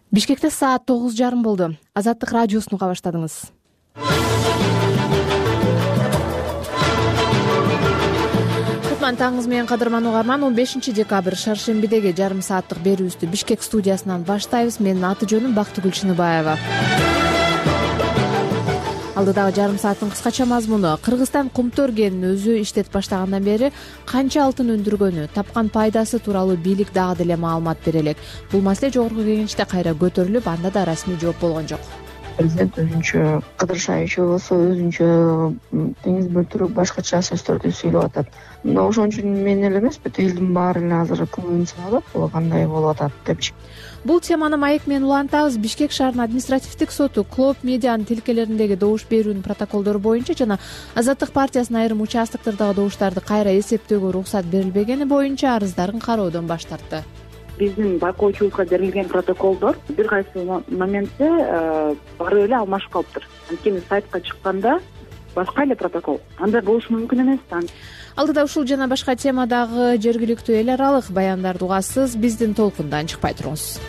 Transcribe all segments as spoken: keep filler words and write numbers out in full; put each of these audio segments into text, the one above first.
Бишкекте саат тогуз жарым болду. Азаттык радиосун уга баштадыңыз. Кутман таңыңыз менен кадырман угарман. он бешинчи декабрь шаршембидеги жарым сааттык берүүбүздү Бишкек студиясынан баштайбыз. Менин аты жөнүм Бактыгүл Чыныбаева. Алдыдагы жарым сааттын кыскача мазмуну: Кыргызстан кумтөр кенин өзү иштетип баштагандан бери канча алтын өндүргөнү, тапкан пайдасы тууралуу бийлик дагы деле маалымат бере элек. Бул маселе жогорку кеңеште кайра көтөрүлүп, анда да расмий жооп болгон жок. Президент өзүнчө кыдыршайчу болсо, өзүнчө теңиз бөлтүрүп башкача сөздөрдү сүйлөп атат. Мына ошон үчүн мен эле эмес, бүт элдин баары эле азыр көңүлүн салып, бул кандай болуп атат депчи. Бул теманы маек менен улантабыз. Бишкек шаарынын административдик соту Клоп медианын тилкелериндеги добуш берүүнүн протоколдору боюнча жана Азаттык партиясынын айрым участоктордогу добуштарды кайра эсептөөгө уруксат берилбегени боюнча арыздарын кароодон баш тартты. Биздин байкоочубузга берилген протоколдор бир кайсы моментте барып эле алмашып калыптыр. Анткени сайтка чыкканда башка эле протокол. Андай болушу мүмкүн эмес да. Алдыда ушул жана башка темадагы жергиликтүү эл аралык баяндарды угасыз. Биздин толкундан чыкпай туруңуз.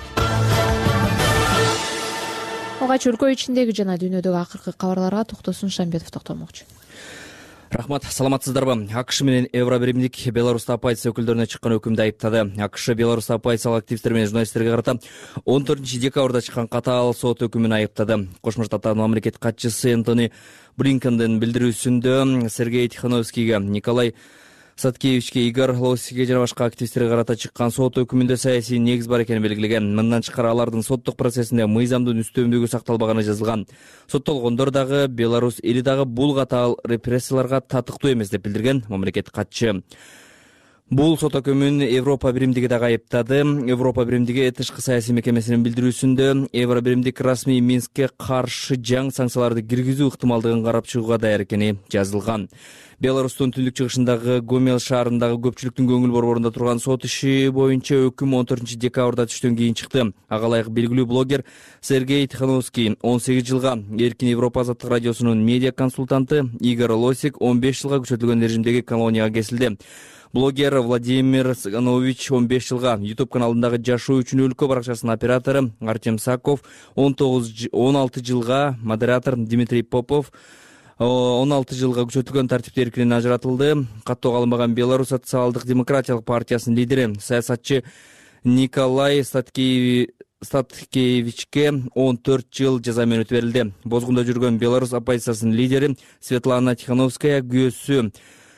Алгач өлкө ичиндеги жана дүйнөдөгү акыркы кабарларга Токтосун Шамбетов токтолмокчу. Рахмат, саламатсыздарбы? АКШ менен Евробиримдик Беларуста оппозиция өкүлдөрүнө чыккан өкүмдү айыптады. АКШ Беларуста оппозициялык активисттер менен журналисттерге карата он төртүнчү декабрда чыккан катаал сот өкүмүн айыптады. Кошмо Штаттардын мамлекеттик катчысы Энтони Блинкендин билдирүүсүндө Сергей Тихановскийге, Николай Саткевичке, Игорь Лосиге жана башка активисттерге карата чыккан сот өкүмүндө саясий негиз бар экени белгилеген. Мындан тышкары алардын соттук процессинде мыйзамдын үстөмдүгү сакталбаганы жазылган. Соттолгондор дагы, Беларусь эли дагы бул катаал репрессияларга татыктуу эмес деп билдирген мамлекеттик катчы. Бул сот өкүмүн Европа биримдиги дагы айыптады. Европа биримдиги тышкы саясий мекемесинин билдирүүсүндө Евро биримдик расмий Минскке каршы жаңы санкцияларды киргизүү ыктымалдыгын карап чыгууга даяр экени жазылган. Беларустун түндүк чыгышындагы Гомел шаарындагы көпчүлүктүн көңүл борборунда турган сот иши боюнча өкүм он төртүнчү декабрда түштөн кийин чыкты. Ага ылайык белгилүү блогер Сергей Тихановский он сегиз жылга, Эркин Европа Азаттык радиосунун медиа консультанты Игорь Лосик он беш жылга күчөтүлгөн режимдеги колонияга кесилди. Блогер Владимир Цыганович он беш жылга, YouTube каналындагы Жашоо үчүн өлкө баракчасынын оператору Артем Саков он алты жылга, модератор Дмитрий Попов он алты жылга күчөтүлгөн тартипти эркинен ажыратылды. Каттоого алынбаган Беларусь социалдык демократиялык партиясынын лидери, саясатчы Николай Статкевичке он төрт жыл жаза мөөнөтү берилди. Бозгунда жүргөн Беларусь оппозициясынын лидери Светлана Тихановская күйөөсү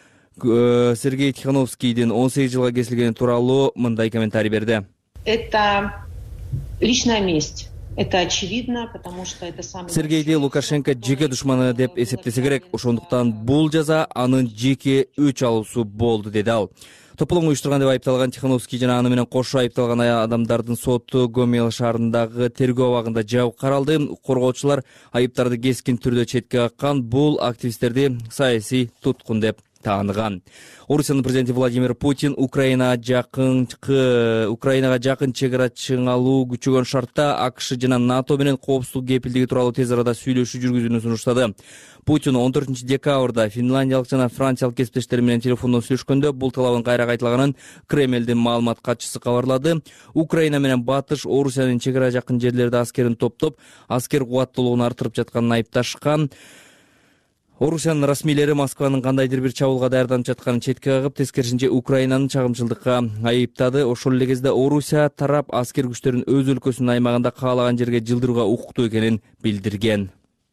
Сергей Тихановскийдин он сегиз жылга кесилгени тууралуу мындай комментарий берди. Это личная месть. Это очевидно, потому что это самый... Сергейди Лукашенко жеке душманы деп эсептесе керек. Ошондуктан бул жаза анын жеке өч алуусу болду, деди ал. Тополоң уюштурган деп айыпталган Тихановский жана аны менен кошо айыпталган адамдардын соту Гомел шаарындагы тергөө абагында жабык каралды. Коргоочулар айыптарды кескин түрдө четке каккан, бул активисттерди саясий туткун деп тааныган. Орусиянын президенти Владимир Путин Украина жакын Украинага жакын чегара чыңалуу күчөгөн шартта АКШ жана НАТО менен коопсуздук кепилдиги тууралуу тез арада сүйлөшүү жүргүзүүнү сунуштады. Путин он төртүнчү декабрда финляндиялык жана франциялык кесиптештери менен телефондон сүйлөшкөндө бул талабын кайра кайталаганын Кремлдин маалымат катчысы кабарлады. Украина менен Батыш Орусиянын чегара жакын жерлерде аскерин топтоп, аскер кубаттуулугун арттырып жатканын айыпташкан. Орусиянын расмийлери Москванын кандайдыр бир чабуулга даярданып жатканын четке кагып, тескерисинче Украинаны чагымчылдыкка айыптады. Ошол эле кезде Орусия тарап аскер күчтөрүн өз өлкөсүнүн аймагында каалаган жерге жылдырууга укуктуу экенин билдирген.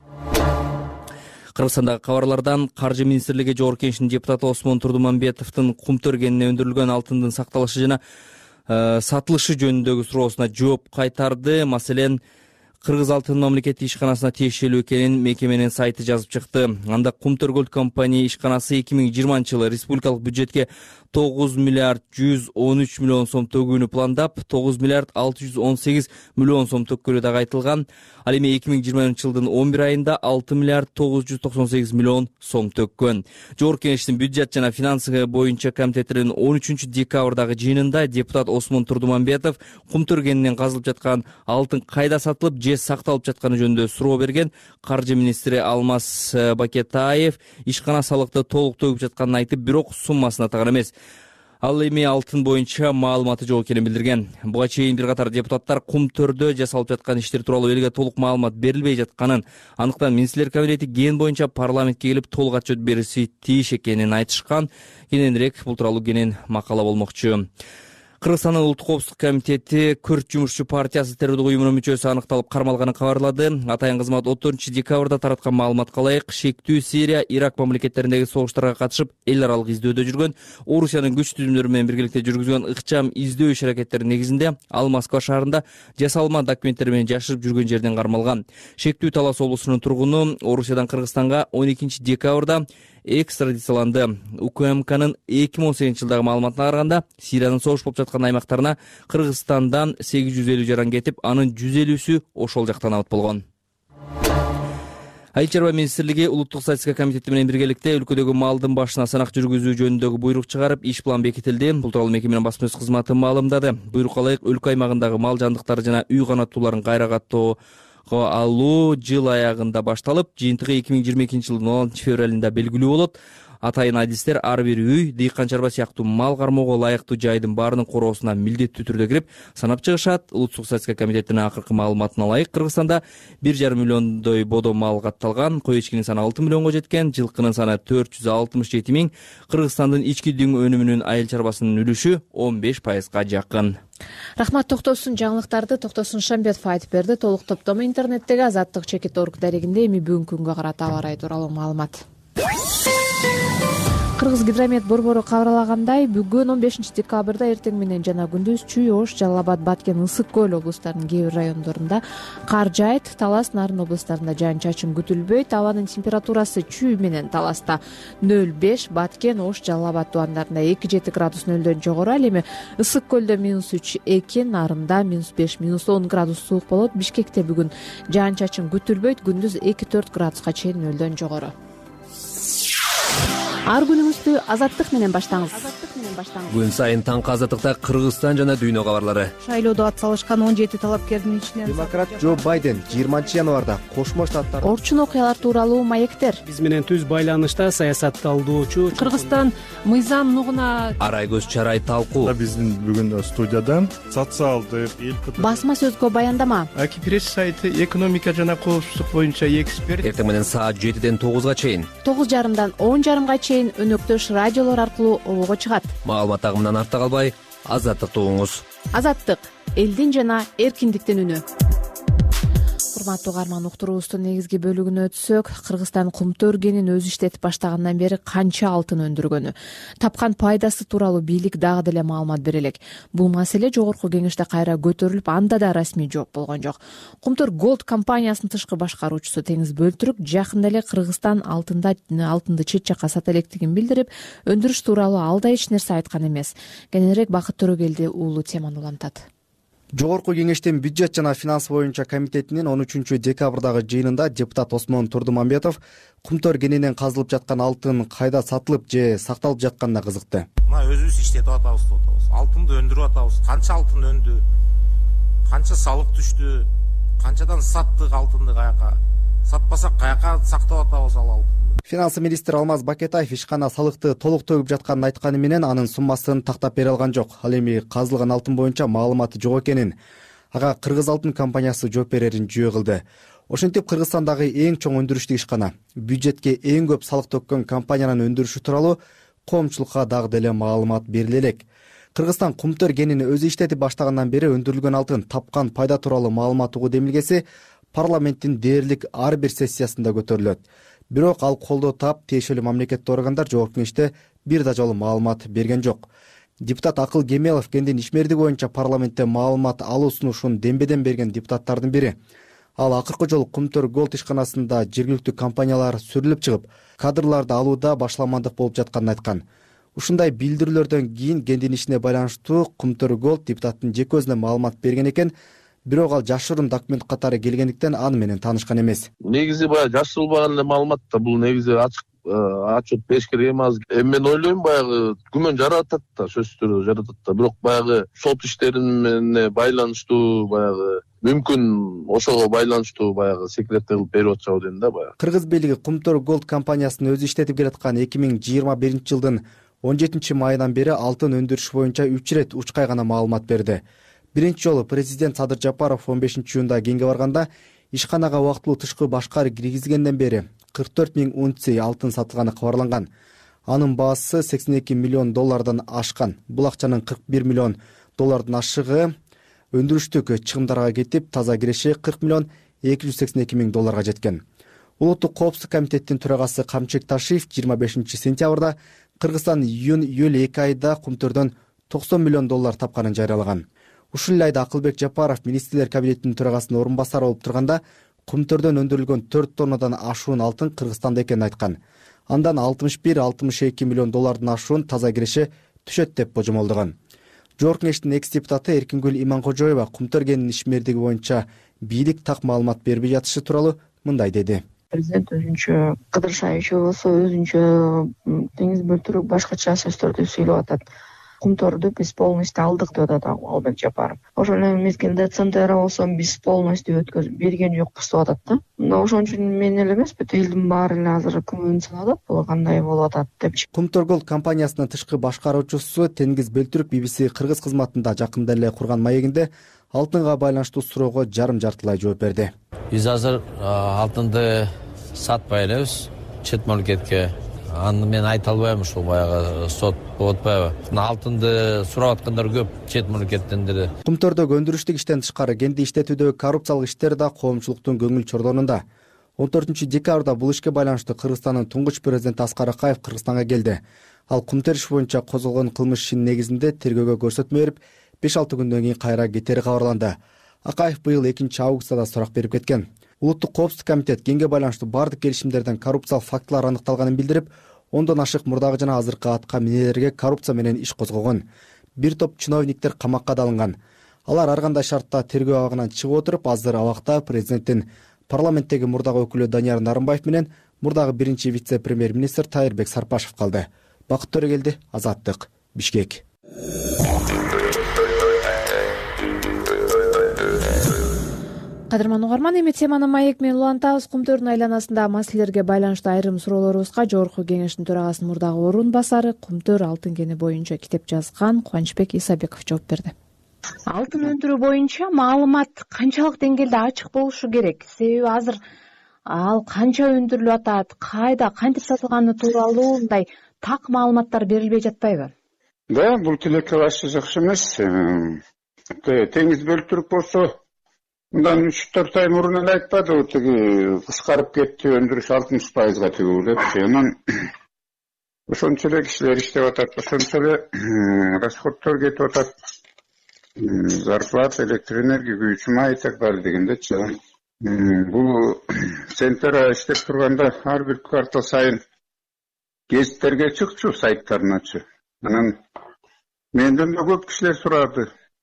Кыргызстандагы кабарлардан Каржы министрлиги жогорку кеңешинин депутаты Осмон Турдумамбетовдун кумтөр кенине өндүрүлгөн алтындын сакталышы жана сатылышы жөнүндөгү суроосуна жооп кайтарды. Маселен, Кыргыз алтын мамлекеттик ишканасына тиешелүү экенин мекеменин сайты жазып чыкты. Анда Кумтөр Голд компания ишканасы эки миң жыйырманчы жылы республикалык бюджетке тогуз миллиард жүз он үч миллион сом төгүүнү пландап, тогуз миллиард алты жүз он сегиз миллион сом төккөнү дагы айтылган. Ал эми эки миң жыйырманчы жылдын он бир айында алты миллиард тогуз жүз токсон сегиз миллион сом төккөн. Жогорку кеңештин бюджет жана финансы боюнча комитетинин он үчүнчү декабрдагы жыйынында депутат Осмон Турдумамбетов кумтөр кенинен казылып жаткан алтын кайда сатылып же сакталып жатканы жөнүндө суроо берген. Каржы министри Алмаз Бакетаев ишкана салыкты толук төгүп жатканын айтып, бирок суммасын атаган эмес. ал эми алтын боюнча маалыматы жок экенин билдирген. Буга чейин бир катар депутаттар Кумтөрдө жасалып жаткан иштер тууралуу элге толук маалымат берилбей жатканын, андыктан министрлер кабинети ген боюнча парламентке келип толук отчет бериши тийиш экенин айтышкан. Кененирээк бул тууралуу кенен макала болмокчу. Кыргызстандын улуттук коопсуздук комитети Күрт жумушчу партиясы террордук уюмунун мүчөсү аныкталып кармалганын кабарлады. Атайын кызмат отузунчу декабрда тараткан маалыматка ылайык, шектүү Сирия, Ирак мамлекеттериндеги согуштарга катышып эл аралык издөөдө жүргөн Орусиянын күч түзүмдөрү менен биргеликте жүргүзгөн ыкчам издөө иш аракеттеринин негизинде ал Москва шаарында жасалма документтер менен жашырып жүргөн жерден кармалган. Шектүү Талас облусунун тургуну Орусиядан Кыргызстанга он экинчи декабрда экстрадицияланды. УКМКнын эки миң он сегизинчи жылдагы маалыматына караганда, Сириянын согуш болуп жаткан аймактарына Кыргызстандан сегиз жүз элүү жаран кетип, анын жүз элүүсү ошол жактан абыт болгон. Айыл чарба министрлиги улуттук статистика комитети менен биргеликте өлкөдөгү малдын башына санак жүргүзүү жөнүндөгү буйрук чыгарып, иш план бекитилди. Бул тууралуу мекеменин басма сөз кызматы маалымдады. Буйрукка ылайык өлкө аймагындагы мал жандыктары жана үй канаттууларын кайра каттоо алуу жыл аягында башталып, жыйынтыгы эки миң жыйырма экинчи жылдын он алтынчы февралында белгилүү болот. Атайын адистер ар бир үй, дыйкан чарба сыяктуу мал кармоого ылайыктуу жайдын баарынын короосуна милдеттүү түрдө кирип санап чыгышат. Улуттук статистика комитетинин акыркы маалыматына ылайык, Кыргызстанда бир жарым миллиондой бодо мал катталган, кой эчкинин саны алты миллионго жеткен, жылкынын саны төрт жүз алтымыш жети миң. Кыргызстандын ички дүң өнүмүнүн айыл чарбасынын үлүшү он беш пайызга жакын. Рахмат, токтосун жаңылыктарды Токтосун Шамбетов айтып берди. Толук топтому интернеттеги Азаттык чекит точка орг дарегинде. Эми бүгүнкү күнгө карата аба ырайы тууралуу маалымат. Кыргыз гидромет борбору кабарлагандай, бүгүн он бешинчи декабрда эртең менен жана күндүз Чүй, Ош, Жалал Абад, Баткен, Ысык көл облустарынын кээ бир райондорунда кар жаайт. Талас, Нарын облустарында жаан чачын күтүлбөйт. Абанын температурасы Чүй менен Таласта нөл беш, Баткен, Ош, Жалал Абад тубандарында эки жети градус нөлдөн жогору. Ал эми Ысык көлдө минус үч эки, Нарында минус беш, минус он градус суук болот. Бишкекте бүгүн жаан чачын күтүлбөйт. Күндүз эки төрт градуска чейин нөлдөн жогору. Ар күнүңүздү Азаттык менен баштаңыз. Күн сайын таңкы Азаттыкта Кыргызстан жана дүйнө кабарлары. Шайлоодо ат салышкан он жети талапкердин ичинен демократ Джо Байден жыйырманчы январда Кошмо Штаттар орчун окуялар тууралуу маектер. Биз менен түз байланышта саясатталдоочу Кыргызстан мыйзам нугуна арай көз чарай талкуу. Биздин бүгүн студияда социалдык эл басма сөзгө баяндама. Аки пресс сайты экономика жана коопсуздук боюнча эксперт. Эртең менен саат жетиден тогузга чейин, тогуз жарымдан он жарымга чейин өнөктөш радиолор аркылуу обого чыгат. Маалымат агымынан артта калбай, Азаттыкты угуңуз. Азаттык — элдин жана эркиндиктин үнү. Урматтуу угарман, уктуруубуздун негизги бөлүгүнө өтсөк, Кыргызстан Кумтөр кенин өзү иштетип баштагандан бери канча алтын өндүргөнү, тапкан пайдасы тууралуу бийлик дагы деле маалымат бере элек. Бул маселе жогорку кеңеште кайра көтөрүлүп, анда да расмий жооп болгон жок. Кумтөр Голд компаниясынын тышкы башкаруучусу Теңиз Бөлтүрүк жакында эле Кыргызстан алтында алтынды чет жакка сата электигин билдирип, өндүрүш тууралуу ал да эч нерсе айткан эмес. Кененирээк Бакыт Төрөгелди уулу теманы улантат. Жогорку кеңештин бюджет жана финанс боюнча комитетинин он үчүнчү декабрдагы жыйынында депутат Осмон Турдумамбетов Кумтөр кенинен казылып жаткан алтын кайда сатылып же сакталып жатканына кызыкты. Мына өзүбүз иштетип атабыз деп атабыз. Алтынды өндүрүп атабыз. Канча алтын өндү? Канча салык түштү? Канчадан саттык алтынды каяка? Сатпасак каяка сактап атабыз ал алтынды? Финанс министри Алмаз Бакетаев ишкана салыкты толук төгүп жатканын айтканы менен анын суммасын тактап бере алган жок. Ал эми казылган алтын боюнча маалыматы жок экенин, ага Кыргыз алтын компаниясы жооп берерин жүйө кылды. Ошентип Кыргызстандагы эң чоң өндүрүштү ишкана, бюджетке эң көп салык төккөн компаниянын өндүрүшү тууралуу коомчулукка дагы деле маалымат бериле элек. Кыргызстан Кумтөр кенин өзү иштетип баштагандан бери өндүрүлгөн алтын тапкан пайда тууралуу маалымат угуу демилгеси парламенттин дээрлик ар бир сессиясында көтөрүлөт. Бирок ал колдоо таап, тиешелүү мамлекеттик органдар жогорку кеңеште бир да жолу маалымат берген жок. Депутат Акыл Кемелов кендин ишмердиги боюнча парламентте маалымат алуу сунушун дембеден берген депутаттардын бири. Ал акыркы жолу Кумтөр Голд ишканасында жергиликтүү компаниялар сүрүлүп чыгып, кадрларды алууда башламандык болуп жатканын айткан. Ушундай билдирүүлөрдөн кийин кендин ишине байланыштуу Кумтөр Голд депутаттын жеке өзүнө маалымат берген экен. Бирок ал жашыруун документ катары келгендиктен аны менен таанышкан эмес. Негизи баягы жашырылбаган эле маалымат да, бул негизи ачык отчет бериш керек эмес. Эми мен ойлойм баягы күмөн жаратат да, сөзсүз түрдө жаратат да. Бирок баягы сот иштерине байланыштуу баягы мүмкүн ошого байланыштуу баягы секреттер кылып берип атышабы дейм да баягы. Кыргыз бийлиги Кумтөр Голд компаниясын өзү иштетип келаткан эки миң жыйырма биринчи жылдын он жетинчи майынан бери алтын өндүрүш боюнча үч ирет учкай гана маалымат берди. Биринчи жолу президент Садыр Жапаров он бешинчи июнда кеңге барганда ишканага убактылуу тышкы башкар киргизилгенден бери кырк төрт миң унция алтын сатылганы кабарланган. Анын баасы сексен эки миллион доллардан ашкан. Бул акчанын кырк бир миллион доллардан ашыгы өндүрүштүк чыгымдарга кетип, таза киреши кырк миллион эки жүз сексен эки миң долларга жеткен. Улуттук коопсуздук комитеттин төрагасы Камчык Ташиев жыйырма бешинчи сентябрда Кыргызстан июнь июль эки айда кумтөрдөн токсон миллион доллар тапканын жарыялаган. Ушул эле айда Акылбек Жапаров министрлер кабинетинин төрагасынын орун басары болуп турганда кумтөрдөн өндүрүлгөн төрт тоннадан ашуун алтын Кыргызстанда экенин айткан. Андан алтымыш бир алтымыш эки миллион доллардан ашуун таза киреши түшөт деп божомолдогон. Жогорку Кеңештин экс депутаты Эркингүл Иманкожоева кумтөр кенинин ишмердиги боюнча бийлик так маалымат бербей жатышы тууралуу мындай деди. Президент өзүнчө кыдыршайчу болсо өзүнчө теңиз бөлтүрүп башкача сөздөрдү сүйлөп атат. Кумторду биз полностью алдык деп атат Албек Жапаров. Ошол эле мезгилде Центра болсо биз полностью өткөзүп берген жокпуз деп атат да. Мына ошон үчүн мен эле эмес, бүт элдин баары эле азыр күмөн салып атат, бул кандай болуп атат депчи. Кумторгол компаниясынын тышкы башкаруучусу Тенгиз Бөлтүрүк би би си Кыргыз кызматында жакында эле курган маегинде алтынга байланыштуу суроого жарым жартылай жооп берди. Биз азыр алтынды сатпай элебиз чет мамлекетке. Аны мен айта албайм, ушул баягы сот болуп атпайбы. Алтынды сурап аткандар көп чет мамлекеттен деле. Кумтордогу өндүрүштүк иштен тышкары кенди иштетүүдөгү коррупциялык иштер да коомчулуктун көңүл чордонунда. он төртүнчү декабрда бул ишке байланыштуу Кыргызстандын туңгуч президенти Аскар Акаев Кыргызстанга келди. Ал кумтөр иш боюнча козголгон кылмыш ишинин негизинде тергөөгө көрсөтмө берип, беш алты күндөн кийин кайра кетери кабарланды. Акаев быйыл экинчи августта да сурак берип кеткен. Улуттук коопсуздук комитет кеңге байланыштуу бардык келишимдерден коррупциялык фактылар аныкталганын билдирип, ондон ашык мурдагы жана азыркы атка минелерге коррупция менен иш козгогон. Бир топ чиновниктер камакка да алынган. Алар ар кандай шартта тергөө абагынан чыгып отуруп, азыр абакта президенттин парламенттеги мурдагы өкүлү Данияр Нарымбаев менен мурдагы биринчи вице-премьер-министр Тайырбек Сарпашев калды. Бакыт Төрөгелди, Азаттык, Бишкек. Кадырман угарман, эми теманы маек менен улантабыз. Кумтөрдүн айланасындагы маселелерге байланыштуу айрым суроолорубузга Жогорку Кеңештин төрагасынын мурдагы орун басары, Кумтөр алтын кени боюнча китеп жазган Кубанычбек Исабеков жооп берди. Алтын өндүрүү боюнча маалымат канчалык деңгээлде ачык болушу керек? Себеби азыр ал канча өндүрүлүп атат, кайда, кантип сатылганы тууралуу мындай так маалыматтар берилбей жатпайбы? Да, бул тилекке башы жакшы эмес. Теңиз Бөлтүрүк болсо мындан үч төрт ай мурун эле айтпадыбы, тиги кыскарып кетти, өндүрүш алтымыш пайызга тигүү депчи. Анан ошончо эле кишилер иштеп атат, ошончо эле расходдор кетип атат. Зарплата, электр энергия, күйүүчү май и так далее дегендечи. Бул Центра иштеп турганда ар бир квартал сайын гезиттерге чыкчу, сайттарыначы. Анан менден да көп кишилер сурады.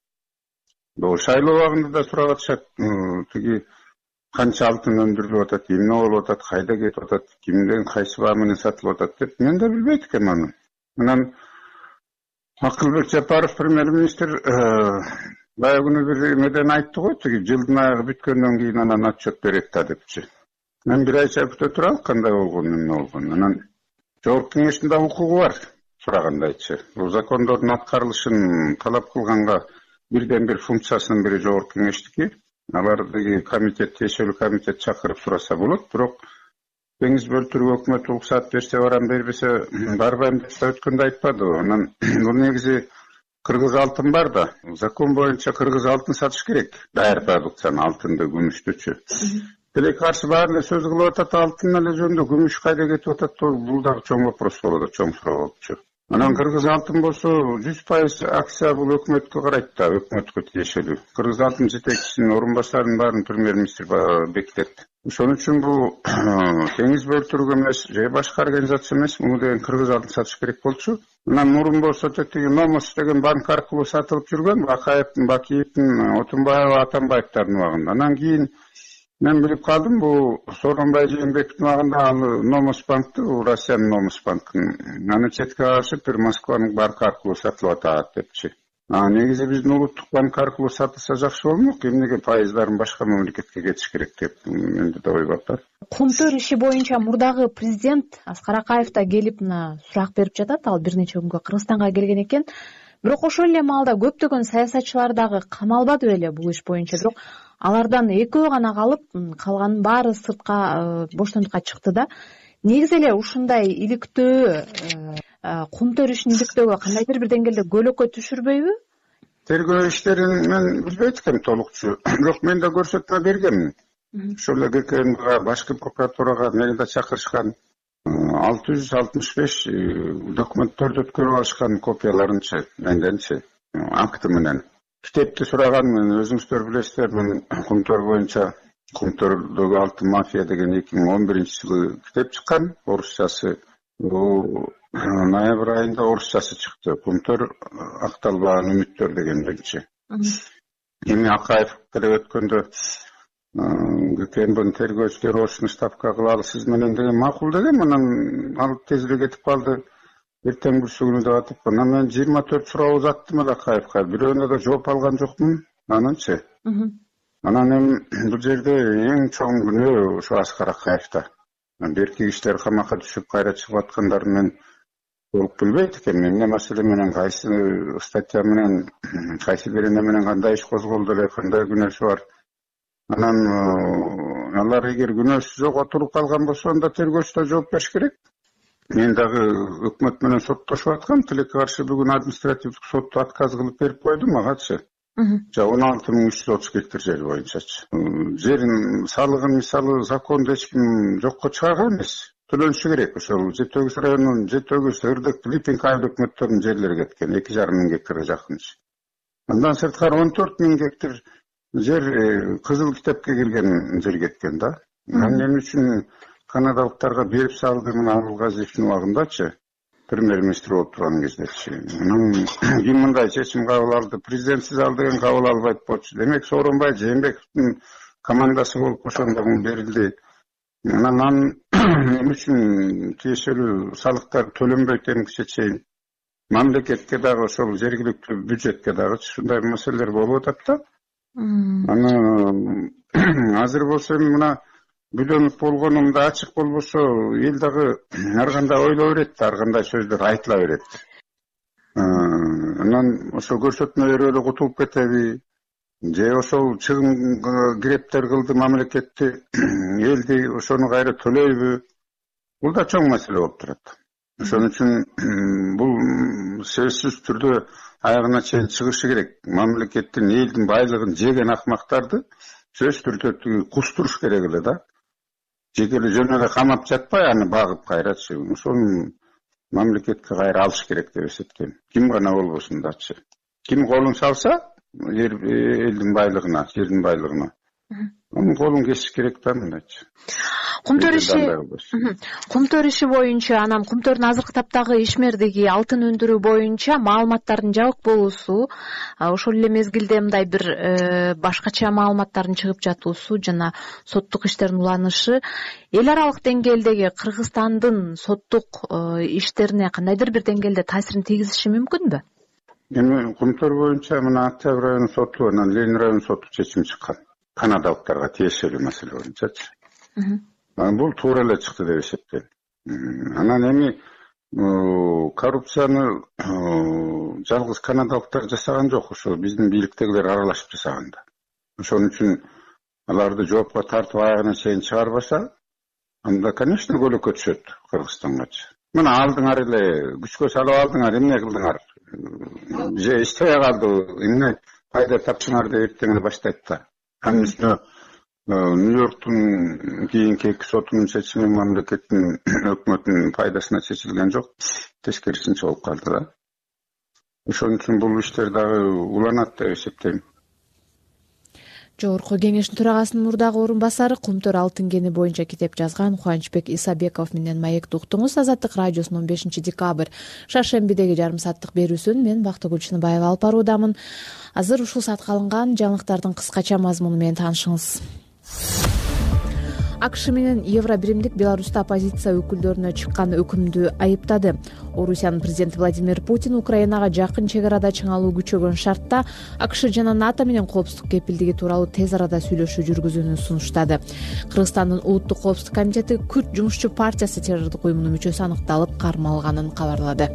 Бул шайлоо убагында да сурап атышат. Тиги канча алтын өндүрүлүп атат, эмне болуп атат, кайда кетип атат, кимден кайсы баа менен сатылып атат деп мен да билбейт экенмин аны. Анан Акылбек Жапаров премьер-министр баягы күнү бир эмеден айтты го, тиги жылдын аягы бүткөндөн кийин анан отчет берет да депчи. Мен бир айча күтө турам кандай болгон, эмне болгон. Анан Жогорку Кеңештин да укугу бар сурагандайчы. Бул закондордун аткарылышын талап кылганга бирден бир функциясынын бири Жогорку Кеңештики. Аларды комитет, тиешелүү комитет чакырып сураса болот, бирок Теңиз Бөлтүрүк өкмөт уруксат берсе барам, бербесе барбайм деп өткөндө айтпады. Анан бул негизи кыргыз алтын бар да, закон боюнча кыргыз алтын сатыш керек. Даяр продукцияны, алтынды, күмүштүчү. Деле каршы баары эле сөз кылып атат, алтын эле жөнүндө күмүш кайда кетип атат, бул дагы чоң вопрос болот, чоң суроо болчу. Анан кыргыз алтын болсо жүз пайыз акция бул өкмөткө карайт да, өкмөткө тиешелүү. Кыргыз алтын жетекчисинин орун басарынын баарын премьер-министр бекитет. Ошон үчүн бул Теңиз Бөлтүрүк эмес, же башка организация эмес, муну деген кыргыз алтын сатыш керек болчу. Анан мурун болсо тетиги Номос деген банк аркылуу сатылып жүргөн, Акаевдин, Бакиевдин, Отунбаева, Атамбаевдин убагында. Анан кийин мен билип калдым, бул Сооронбай Жээнбековдун убагында ал Номос банкты, Россиянын Номос банкын, аны четке кагышып бир Москванын банкы аркылуу сатылып атат депчи. А негизи биздин улуттук банк аркылуу сатылса жакшы болмок, эмнеге пайыздарын башка мамлекетке кетиш керек деп менде да ой бар да. кумтөр иши боюнча мурдагы президент Аскар Акаев да келип мына сурак берип жатат. Ал бир нече күнгө Кыргызстанга келген экен. Бирок ошол эле маалда көптөгөн саясатчылар дагы камалбады беле бул иш боюнча. Бирок алардан экөө гана калып, калганын баары сыртка боштондукка чыкты да. Негизи эле ушундай иликтөө, кумтөр ишин иликтөөгө кандайдыр бир деңгээлде көлөкө түшүрбөйбү? Тергөө иштерин мен билбейт экенмин толукчу. Бирок мен да көрсөтмө бергенмин. Ошол эле ГКМга, башкы прокуратурага мени да чакырышкан. алты жүз алтымыш беш документтерди өткөрүп алышкан копияларынчы, менденчи, акты менен. Китепти сураганмын, өзүңүздөр билесиздер, мен кумтөр боюнча Кумтөрдөгү алтын мафия деген эки миң он биринчи жылы китеп чыккан, орусчасы. Бул ноябрь айында орусчасы чыкты. Кумтөр акталбаган үмүттөр деген биринчи. Эми Акаев деле өткөндө ГКМдин тергөөчүлөрү ошону ставка кылалы сиз менен деген макул деген, анан ал тезирээк кетип калды. Эртең бүрсү күнү деп атып, анан мен жыйырма төрт суроо узаттым эле Акаевка. Бирөөнө да жооп алган жокмун. Ананчы. Анан эми бул жерде эң чоң күнөө ошо Аскар Акаевда. Берки кишилер камакка түшүп кайра чыгып аткандарын мен толук билбейт экенмин. Эмне маселе менен, кайсы статья менен, кайсы берене менен кандай иш козголду эле, кандай күнөөсү бар. Анан алар эгер күнөөсү жок отуруп калган болсо, анда тергөөчү да жооп бериш керек. Мен дагы өкмөт менен соттошуп аткам, тилекке каршы бүгүн административдик сотту отказ кылып берип койду магачы. Жа он алты миң үч жүз отуз гектар жер боюнчачы. Жерин салыгын мисалы законду эч ким жокко чыгарган эмес. Төлөнүшү керек. Ошол Жети Өгүз районунун Жети Өгүз, Ырдык, Липинг айыл өкмөттөрүнүн жерлери кеткен, эки жарым миң гектарга жакын. Андан сырткары он төрт миң гектар жер кызыл китепке кирген жер кеткен да. Анан эмне үчүн канадалыктарга берип салды мына Абылгазиевдин убагындачы, премьер-министр болуп турган кездечи. Анан ким мындай чечим кабыл алды? Президентсиз ал деген кабыл албайт болчу. Демек Сооронбай Жээнбековдун командасы болуп ошондо берилди. Анан эмне үчүн тиешелүү салыктар төлөнбөйт эмгиче чейин? Мамлекетке дагы ошол жергиликтүү бюджетке дагы ушундай маселелер болуп атат да. Анан азыр болсо мына бүлөнүп болгонумда ачык болбосо, эл дагы ар кандай ойлой берет, ар кандай сөздөр айтыла берет. Анан ошо көрсөтмө берип эле кутулуп кетеби? Же ошол чыгым грептер кылды мамлекетти, элди ошону кайра төлөйбү? Бул да чоң маселе болуп турат. Ошон үчүн бул сөзсүз түрдө аягына чейин чыгышы керек. Мамлекеттин, элдин байлыгын жеген акмактарды сөз түрдө кустуруш керек эле да. Жеке эле жөн эле камап жатпай, аны багып кайрачы. Ошону мамлекетке кайра алыш керек деп эсептейм. Ким гана болбосун дачы. Ким колун салса, элдин байлыгына, жердин байлыгына, анын колун кесиш керек да мындайчы. Кумтөр иши Кумтөр иши боюнча, анан Кумтөрдүн азыркы таптагы ишмердиги алтын өндүрүү боюнча маалыматтардын жабык болуусу, ошол эле мезгилде мындай бир башкача маалыматтардын чыгып жатуусу жана соттук иштердин уланышы эл аралык деңгээлдеги Кыргызстандын соттук иштерине кандайдыр бир деңгээлде таасирин тийгизиши мүмкүнбү? Эми Кумтөр боюнча мына Октябрь районунун соту анан Ленин районунун соту чечим чыккан. Канадалыктарга тиешелүү маселе боюнчачы. Бул туура эле чыкты деп эсептейм. Анан эми коррупцияны жалгыз канадалыктар жасаган жок, ошо биздин бийликтегилер аралашып жасаган да. Ошон үчүн аларды жоопко тартып аягына чейин чыгарбаса, анда конечно көлөкө түшөт Кыргызстангачы. Мына алдыңар эле күчкө салып алдыңар, эмне кылдыңар? Же иштебей калды, эмне пайда таптыңар деп эртең эле баштайт да. Анын үстүнө Нью-Йорктун кийинки эки сотунун чечими мамлекеттин өкмөтүнүн пайдасына чечилген жок, тескерисинче болуп калды да. Ошон үчүн бул иштер дагы уланат деп эсептейм. Жогорку кеңештин төрагасынын мурдагы орун басары Кумтөр алтын кени боюнча китеп жазган Кубанычбек Исабеков менен маекти уктуңуз. Азаттык радиосунун он бешинчи декабрь шаршембидеги жарым сааттык берүүсүн мен Бактыгүл Чыныбаева алып баруудамын. Азыр ушул саатка алынган жаңылыктардын кыскача мазмуну менен таанышыңыз. акш менен Евробиримдик Беларусьта оппозиция өкүлдөрүнө чыккан өкүмдү айыптады. Орусиянын президенти Владимир Путин Украинага жакын чек арада чыңалуу күчөгөн шартта акш жана НАТО менен коопсуздук кепилдиги тууралуу тез арада сүйлөшүү жүргүзүүнү сунуштады. Кыргызстандын улуттук коопсуздук комитети Күрд жумушчу партиясы террордук уюмунун мүчөсү аныкталып кармалганын кабарлады.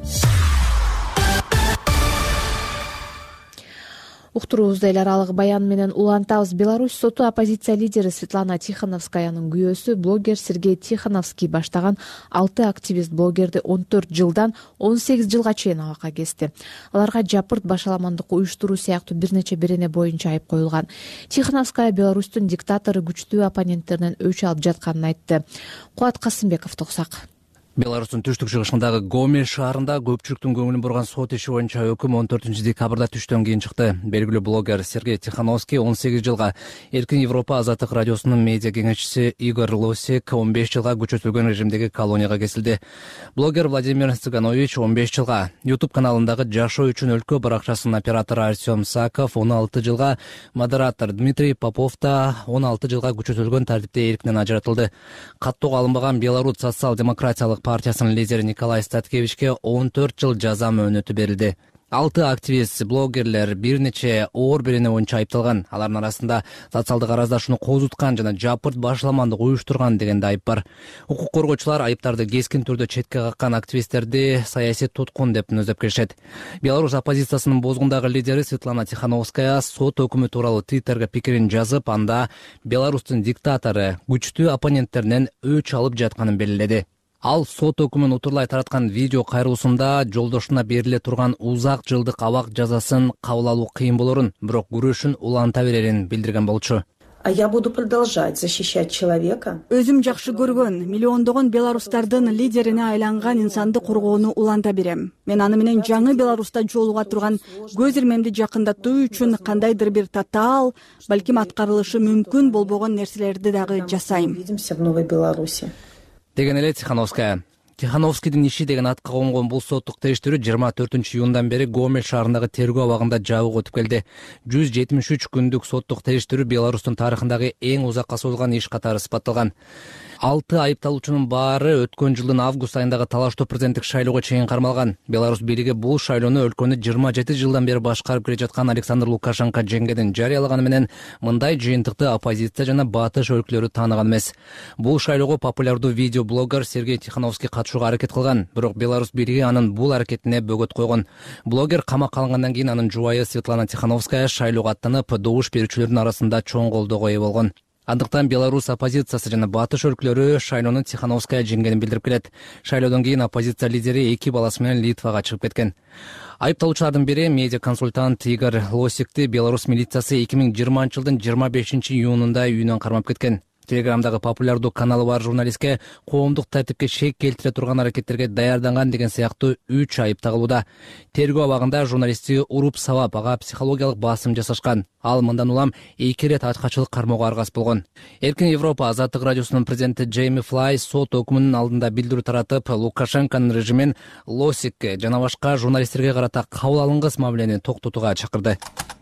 Уктуруубузду эл аралык баян менен улантабыз. Беларусь соту оппозиция лидери Светлана Тихановскаянын күйөөсү блогер Сергей Тихановский баштаган алты активист блогерди он төрт жылдан он сегиз жылга чейин абакка кести. Аларга жапырт башаламандык уюштуруу сыяктуу бир нече берене боюнча айып коюлган. Тихановская Беларустун диктатору күчтүү оппоненттеринен өч алып жатканын айтты. Кубат Касымбеков токсак. Беларустун түштүк чыгышындагы Гомель шаарында көпчүлүктүн көңүлүн бурган сот иши боюнча өкүм он төртүнчү декабрда түштөн кийин чыкты. Белгилүү блогер Сергей Тихановский он сегиз жылга, Эркин Европа Азаттык радиосунун медиа кеңешчиси Игорь Лосик он беш жылга күчөтүлгөн режимдеги колонияга кесилди. Блогер Владимир Цыганович он беш жылга, YouTube каналындагы Жашоо үчүн өлкө баракчасынын оператору Артем Саков он алты жылга, модератор Дмитрий Попов да он алты жылга күчөтүлгөн тартипте эркинен ажыратылды. Каттоого алынбаган Беларусь социал-демократиялык партиясынын лидери Николай Статкевичке он төрт жыл жаза мөөнөтү берилди. Алты активист, блогерлер бир нече оор берене боюнча айыпталган. Алардын арасында социалдык араздашууну козуткан жана жапырт башаламандык уюштурган деген да айып бар. Укук коргоочулар айыптарды кескин түрдө четке каккан активисттерди саясий туткун деп мүнөздөп келишет. Беларусь оппозициясынын бозгундагы лидери Светлана Тихановская сот өкүмү тууралуу Твиттерге пикирин жазып, анда Беларустун диктатору күчтүү оппоненттеринен өч алып жатканын белгиледи. Ал сот өкүмүн утурлай тараткан видео кайрылуусунда жолдошуна бериле турган узак жылдык абак жазасын кабыл алуу кыйын болорун, бирок күрөшүн уланта берерин билдирген болчу. А я буду продолжать защищать человека. Өзүм жакшы көргөн, миллиондогон беларустардын лидерине айланган инсанды коргоону уланта берем. Мен аны менен жаңы Беларуста жолуга турган көз ирмемди жакындатуу үчүн кандайдыр бир татаал, балким аткарылышы мүмкүн болбогон нерселерди дагы жасайм. Увидимся в Новой Беларуси. Деген эле Тихановская. Тихановскийдин иши деген атка конгон бул соттук териштирүү жыйырма төртүнчү июндан бери Гомель шаарындагы тергөө абагында жабык өтүп келди. жүз жетимиш үч күндүк соттук териштирүү Беларустун тарыхындагы эң узакка созулган иш катары сыпатталган. Алты айыпталуучунун баары өткөн жылдын август айындагы талаштуу президенттик шайлоого чейин кармалган. Беларусь бийлиги бул шайлоону өлкөнү жыйырма жети жылдан бери башкарып келе жаткан Александр Лукашенко жеңгенин жарыялаганы менен мындай жыйынтыкты оппозиция жана батыш өлкөлөрү тааныган эмес. Бул шайлоого популярдуу видеоблогер Сергей Тихановский катышууга аракет кылган, бирок Беларусь бийлиги анын бул аракетине бөгөт койгон. Блогер камакка алынгандан кийин анын жубайы Светлана Тихановская шайлоого аттанып, добуш берүүчүлөрдүн арасында чоң колдоого ээ болгон. Андыктан Беларусь оппозициясы жана батыш өлкөлөрү шайлоону Тихановская жеңгенин билдирип келет. Шайлоодон кийин оппозиция лидери эки баласы менен Литвага чыгып кеткен. Айыпталуучулардын бири медиа консультант Игорь Лосикти Беларусь милициясы эки миң жыйырманчы жылдын жыйырма бешинчи июнунда үйүнөн кармап кеткен. Телеграмдагы популярдуу каналы бар журналистке коомдук тартипке шек келтире турган аракеттерге даярданган деген сыяктуу үч айып тагылууда. Тергөө абагында журналистти уруп сабап, ага психологиялык басым жасашкан. Ал мындан улам эки ирет ачкачылык кармоого аргас болгон. Эркин Европа Азаттык радиосунун президенти Джейми Флай сот өкүмүнүн алдында билдирүү таратып, Лукашенконун режимин Лосикке жана башка журналисттерге карата кабыл алынгыс мамилени токтотууга чакырды.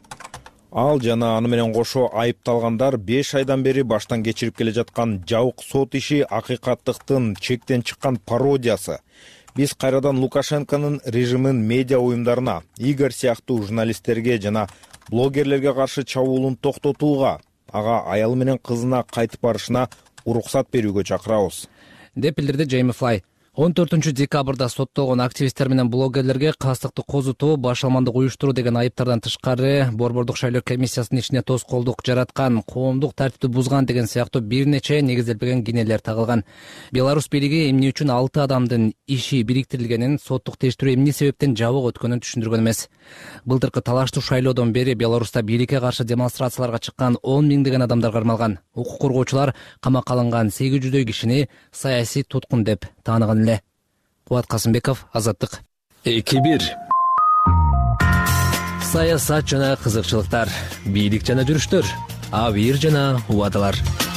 Ал жана аны менен кошо айыпталгандар беш айдан бери баштан кечирип келе жаткан жабык сот иши акыйкаттыктын чектен чыккан пародиясы. Биз кайрадан Лукашенконун режимин медиа уюмдарына, Игорь сыяктуу журналисттерге жана блогерлерге каршы чабуулун токтотууга, ага аялы менен кызына кайтып барышына уруксат берүүгө чакырабыз, деп билдирди Джейми Флай. он төртүнчү декабрда соттолгон активисттер менен блогерлерге кастыкты козутуу, башаламандык уюштуруу деген айыптардан тышкары Борбордук шайлоо комиссиясынын ишине тоскоолдук жараткан, коомдук тартипти бузган деген сыяктуу бир нече негизделбеген кинелер тагылган. Беларусь бийлиги эмне үчүн алты адамдын иши бириктирилгенин, соттук териштирүү эмне себептен жабык өткөнүн түшүндүргөн эмес. Былтыркы талаштуу шайлоодон бери Беларуста бийликке каршы демонстрацияларга чыккан он миңдеген адамдар кармалган. Укук коргоочулар камакка алынган сегиз жүздөй кишини саясий туткун деп тааныган эле. Кубат Касымбеков, Азаттык. эки бир. Саясат жана кызыкчылыктар, бийлик жана жүрүштөр, абийир жана убадалар.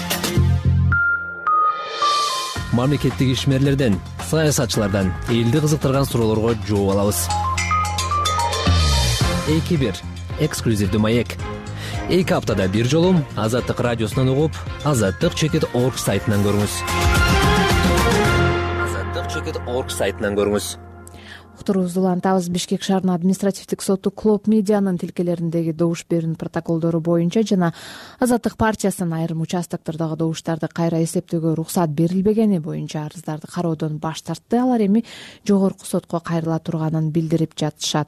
Мамлекеттик ишмерлерден, саясатчылардан элди кызыктырган суроолорго жооп алабыз. эки бир. Эксклюзивдүү маек. эки аптада бир жолу Азаттык радиосунан угуп, азаттык чекит орг сайтынан көрүңүз. азаттык чекит орг сайтынан көрүңүз. Уктуруубузду улантабыз. Бишкек шаарынын административдик соту Клоп медианын тилкелериндеги добуш берүүнүн протоколдору боюнча жана Азаттык партиясынын айрым участоктордогу добуштарды кайра эсептөөгө уруксат берилбегени боюнча арыздарды кароодон баш тартты. Алар эми жогорку сотко кайрыла турганын билдирип жатышат.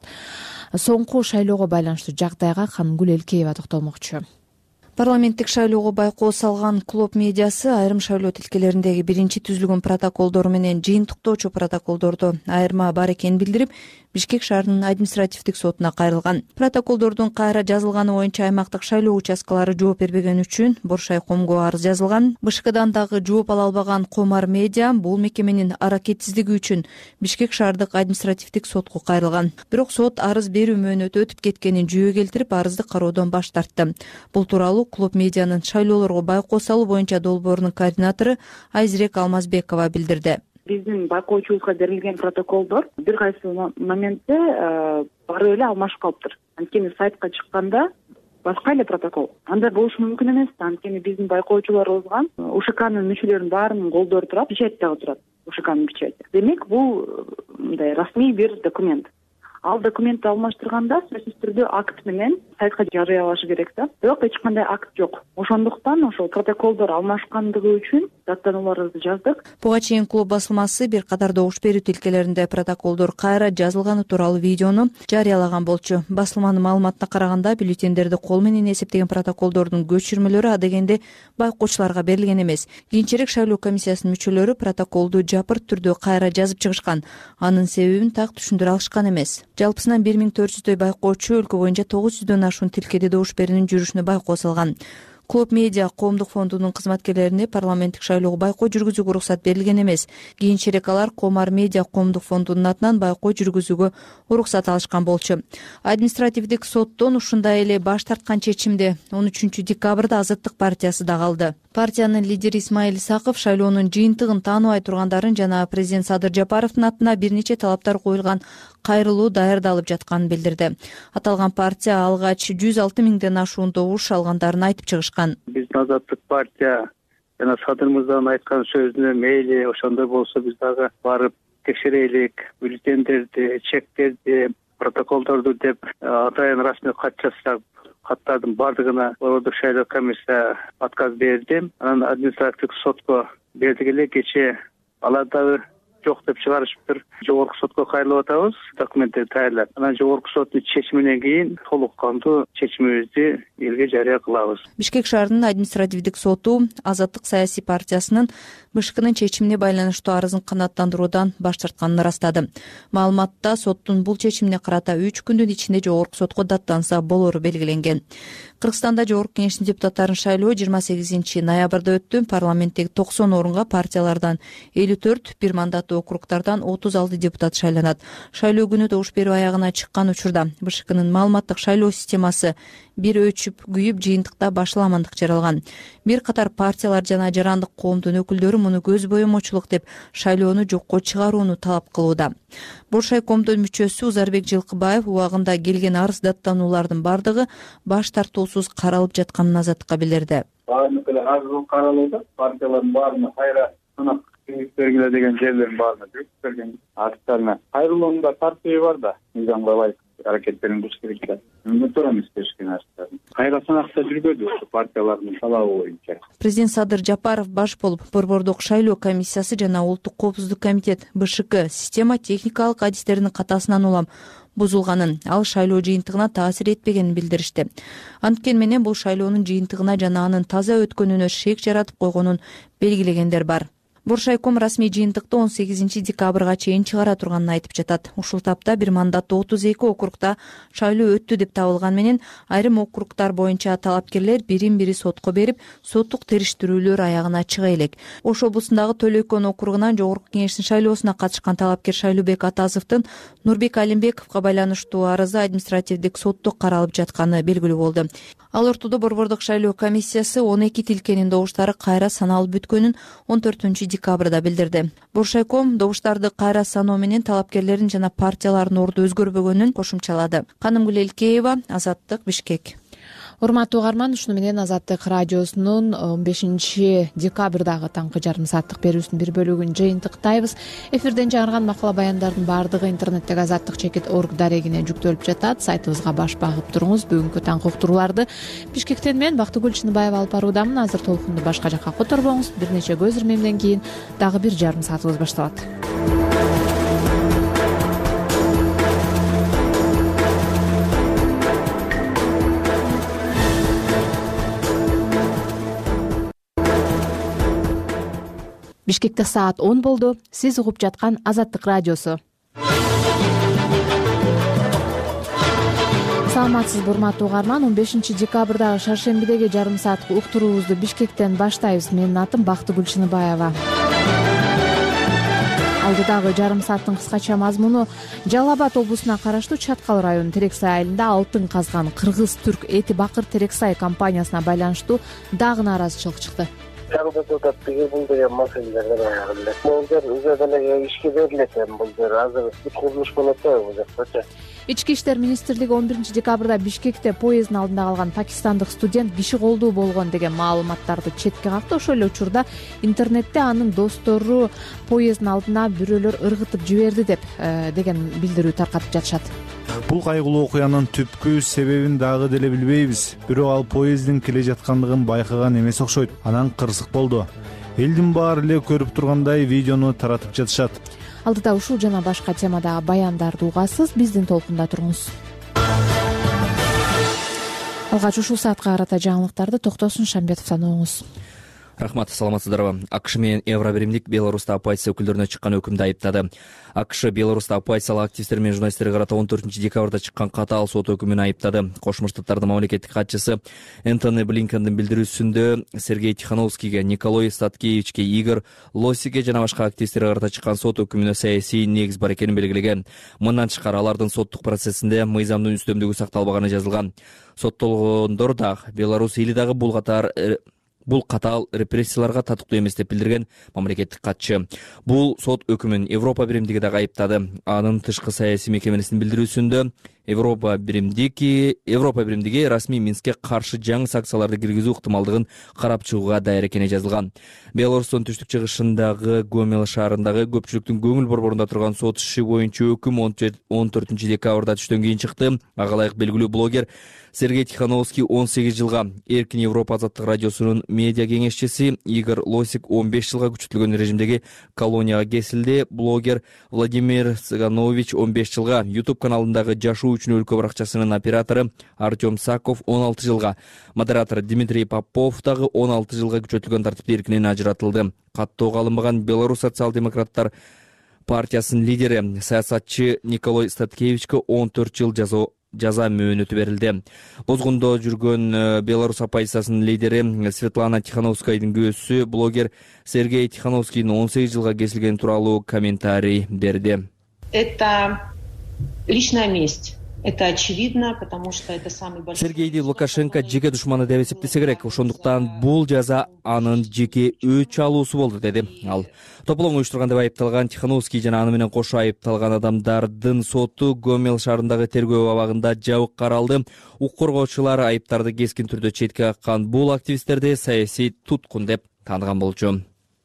Соңку шайлоого байланыштуу жагдайга Канымгүл Элкеева токтолмокчу. Парламенттик шайлоого байкоо салган Клоп медиасы айрым шайлоо тилкелериндеги биринчи түзүлгөн протоколдору менен жыйынтыктоочу протоколдордо айырма бар экенин билдирип, Бишкек шаарынын административдик сотуна кайрылган. Протоколдордун кайра жазылганы боюнча аймактык шайлоо участкалары жооп бербегени үчүн Боршай комго арыз жазылган. БШКдан дагы жооп ала албаган Комар медиа бул мекеменин аракетсиздиги үчүн Бишкек шаардык административдик сотко кайрылган. Бирок сот арыз берүү мөөнөтү өтүп кеткенин жүйө келтирип, арызды кароодон баш тартты. Бул тууралуу Клоп медианын шайлоолорго байкоо салуу боюнча долбоорунун координатору Айзирек Алмазбекова билдирди. Биздин байкоочубузга берилген протоколдор бир кайсы моментте барып эле алмашып калыптыр. Анткени сайтка чыкканда башка эле протокол. Андай болушу мүмкүн эмес да. Анткени биздин байкоочуларыбызга УШКнын мүчөлөрүнүн баарынын колдору турат, печать дагы турат. УШКнын печати. Демек, бул мындай расмий бир документ. Ал документти алмаштырганда сөзсүз түрдө акт менен сайтка жарыялашы керек да. Бирок эч кандай акт жок. Ошондуктан ошол протоколдор алмашкандыгы үчүн даттанууларыбызды жаздык. Буга чейин Клоп басылмасы бир катар добуш берүү тилкелеринде протоколдор кайра жазылганы тууралуу видеону жарыялаган болчу. Басылманын маалыматына караганда, бюллетендерди кол менен эсептеген протоколдордун көчүрмөлөрү адегенде байкоочуларга берилген эмес. Кийинчерээк шайлоо комиссиясынын мүчөлөрү протоколду жапырт түрдө кайра жазып чыгышкан. Анын себебин так түшүндүрө алышкан эмес. Жалпысынан бир миң төрт жүздөй байкоочу өлкө боюнча тогуз жүздөн ашуун тилкеде добуш берүүнүн жүрүшүнө байкоо салган. Клоп медиа коомдук фондунун кызматкерлерине парламенттик шайлоого байкоо жүргүзүүгө уруксат берилген эмес. Кийинчерээк алар Комар медиа коомдук фондунун атынан байкоо жүргүзүүгө уруксат алышкан болчу. Административдик соттон ушундай эле баш тарткан чечимди он үчүнчү декабрда Азаттык партиясы дагы алды. Партиянын лидери Исмаил Исаков шайлоонун жыйынтыгын тааныбай тургандарын жана президент Садыр Жапаровдун атына бир нече талаптар коюлган кайрылуу даярдалып жатканын билдирди. Аталган партия алгач жүз алты миңден ашуун добуш алгандарын айтып чыгышкан. Биздин Азаттык партия жана Садыр мырзанын айткан сөзүнө мейли ошондой болсо биз дагы барып текшерелик, бюллетендерди, чектерди, протоколдорду деп атайын расмий кат жазсак, каттардын бардыгына Борбордук шайлоо комиссия отказ берди. Анан административдик сотко бердик эле, кечээ алар дагы жок деп чыгарышыптыр. Жогорку сотко кайрылып атабыз, документтерди даярдап. Анан жогорку соттун чечиминен кийин толук кандуу чечимибизди элге жарыя кылабыз. Бишкек шаарынын административдик соту Азаттык саясий партиясынын БШКнын чечимине байланыштуу арызын канааттандыруудан баш тартканын ырастады. Маалыматта соттун бул чечимине карата үч күндүн ичинде жогорку сотко даттанса болору белгиленген. Кыргызстанда жогорку кеңештин депутаттарын шайлоо жыйырма сегизинчи ноябрда өттү. Парламенттеги токсон орунга партиялардан элүү төрт, бир мандаттуу округдардан отуз алты депутат шайланат. Шайлоо күнү добуш берүү аягына чыккан учурда БШКнын маалыматтык шайлоо системасы бир өчүп, күйүп, жыйынтыкта башаламандык жаралган. Бир катар партиялар жана жарандык коомдун өкүлдөрү муну көз боемочулук деп шайлоону жокко чыгарууну талап кылууда. Боршай комдун мүчөсү Узарбек Жылкыбаев убагында келген арыз даттануулардын бардыгы баш тартуусуз каралып жатканын Азаттыкка билдирди. Баардык эле арыз каралууда, партиялардын баарына кайра сынак бергиле деген жерлердин баарына жүрүп берген арызддарына кайрылуунун да тартиби бар да, мыйзамга ылайык аракеттерин буз керек да. Үмүттөр эмес беришкен арыздарын. Кайра сынакта жүргөдү ошо партиялардын талабы боюнча. Президент Садыр Жапаров баш болуп Борбордук шайлоо комиссиясы жана Улуттук коопсуздук комитет БШК система техникалык адистеринин катасынан улам бузулганын, ал шайлоо жыйынтыгына таасир этпегенин билдиришти. Анткени менен бул шайлоонун жыйынтыгына жана анын таза өткөнүнө шек жаратып койгонун белгилегендер бар. Боршайком расмий жыйынтыкты он сегизинчи декабрга чейин чыгара турганын айтып жатат. Ушул тапта бир мандаттуу отуз эки округда шайлоо өттү деп табылган менен айрым округдар боюнча талапкерлер бирин бири сотко берип, соттук териштирүүлөр аягына чыга элек. Ош облусундагы Төлөйкөн округунан жогорку кеңештин шайлоосуна катышкан талапкер Шайлообек Атазовдун Нурбек Алимбековго байланыштуу арызы административдик сотто каралып жатканы белгилүү болду. Ал ортодо Борбордук шайлоо комиссиясы он эки тилкенин добуштары кайра саналып бүткөнүн он төртүнчү декабрда билдирди. Боршайком добуштарды кайра саноо менен талапкерлердин жана партиялардын орду өзгөрбөгөнүн кошумчалады. Канымгүл Элкеева, Азаттык, Бишкек. урматтуу угарман, ушуну менен Азаттык радиосунун он бешинчи декабрдагы таңкы жарым сааттык берүүсүнүн бир бөлүгүн жыйынтыктайбыз. Эфирден жаңырган макала баяндардын баардыгы интернеттеги азаттык чекит орг дарегине жүктөлүп жатат. Сайтыбызга баш багып туруңуз. Бүгүнкү таңкы уктурууларды Бишкектен мен Бактыгүл Чыныбаева алып баруудамын. Азыр толкунду башка жакка которбоңуз. Бир нече көз ирмемден кийин дагы бир жарым саатыбыз башталат. Бишкекте саат он болду. Сиз угуп жаткан Азаттык радиосу. Саламатсызбы урматтуу угарман, он бешинчи декабрдагы шаршембидеги жарым сааттык уктуруубузду Бишкектен баштайбыз. Менин атым Бактыгүл Чыныбаева. Алдыдагы жарым сааттын кыскача мазмуну: Жалал Абад облусуна караштуу Чаткал районунун Терексай айылында алтын казган кыргыз-түрк эти бакыр Терексай компаниясына байланыштуу дагы нааразычылык чыкты. Депутат бул деген маселелерден аягында. Бул жер өзү деле ишке берилет эми бул жер азыр курулуш болот да бул жакта. Ички иштер министрлиги он биринчи декабрда Бишкекте поезддин алдында калган пакистандык студент киши колдуу болгон деген маалыматтарды четке какты. Ошол эле учурда интернетте анын достору поезддин алдына бирөөлөр ыргытып жиберди деп деген билдирүү таркатып жатышат. Бул кайгылуу окуянын түпкү себебин дагы деле билбейбиз. Бирок ал поезддин келе жаткандыгын байкаган эмес окшойт. Анан кырсык болду. Элдин баары эле көрүп тургандай видеону таратып жатышат. Алдыда ушул жана башка темадагы баяндарды угасыз. Биздин толкунда туруңуз. Алгач ушул саатка карата жаңылыктарды Токтосун Шамбетовдон угуңуз. Рахмат, саламатсыздарбы. АКШ менен Евробиримдик Беларуста оппозиция өкүлдөрүнө чыккан өкүмдү айыптады. АКШ Беларуста оппозициялык активисттер менен журналисттерге карата он төртүнчү декабрда чыккан катаал сот өкүмүн айыптады. Кошмо Штаттардын мамлекеттик катчысы Энтони Блинкендин билдирүүсүндө Сергей Тихановскийге, Николой Статкевичке, Игорь Лосикке жана башка активисттерге карата чыккан сот өкүмүнө саясий негиз бар экенин белгилеген. Мындан тышкары алардын соттук процессинде мыйзамдын үстөмдүгү сакталбаганы жазылган. Соттолгондор да Беларусь эли дагы бул катар Бул катаал репрессияларга татыктуу эмес деп билдирген мамлекеттик катчы. Бул сот өкүмүн Европа биримдиги да айыптады. Анын тышкы саясий мекеменин билдирүүсүндө Европа биримдиги Европа биримдиги расмий Минскке каршы жаңы санкцияларды киргизүү ыктымалдыгын карап чыгууга даяр экени жазылган. Беларустун түштүк чыгышындагы Гомел шаарындагы көпчүлүктүн көңүл борборунда турган сот иши боюнча өкүм он төртүнчү декабрда түштөн кийин чыкты. Ага ылайык белгилүү блогер Сергей Тихановский он сегиз жылга, Эркин Европа азаттык радиосунун медиа кеңешчиси Игорь Лосик он беш жылга күчөтүлгөн режимдеги колонияга кесилди. Блогер Владимир Цыганович он беш жылга, YouTube каналындагы жашоо үчүн өлкө баракчасынын оператору Артем Саков он алты жылга, модератор Дмитрий Попов дагы он алты жылга күчөтүлгөн тартипте эркинен ажыратылды. Каттоого алынбаган Беларусь социал-демократтар партиясынын лидери саясатчы Николой Статкевичке он төрт жыл жаза жаза мөөнөтү берилди. Бозгундо жүргөн Беларусь оппозициясынын лидери Светлана Тихановскайдын күйөөсү блогер Сергей Тихановскийдин он сегиз жылга кесилгени тууралуу комментарий берди. Это личная месть. Это очевидно, потому что это самый большой... Сергейди Лукашенко жеке душманы деп эсептесе керек. Ошондуктан бул жаза анын жеке өч алуусу болду, деди ал. Тополоң уюштурган деп айыпталган Тихановский жана аны менен кошо айыпталган адамдардын соту Гомел шаарындагы тергөө абагында жабык каралды. Укук коргоочулар айыптарды кескин түрдө четке каккан бул активисттерди саясий туткун деп тааныган болчу.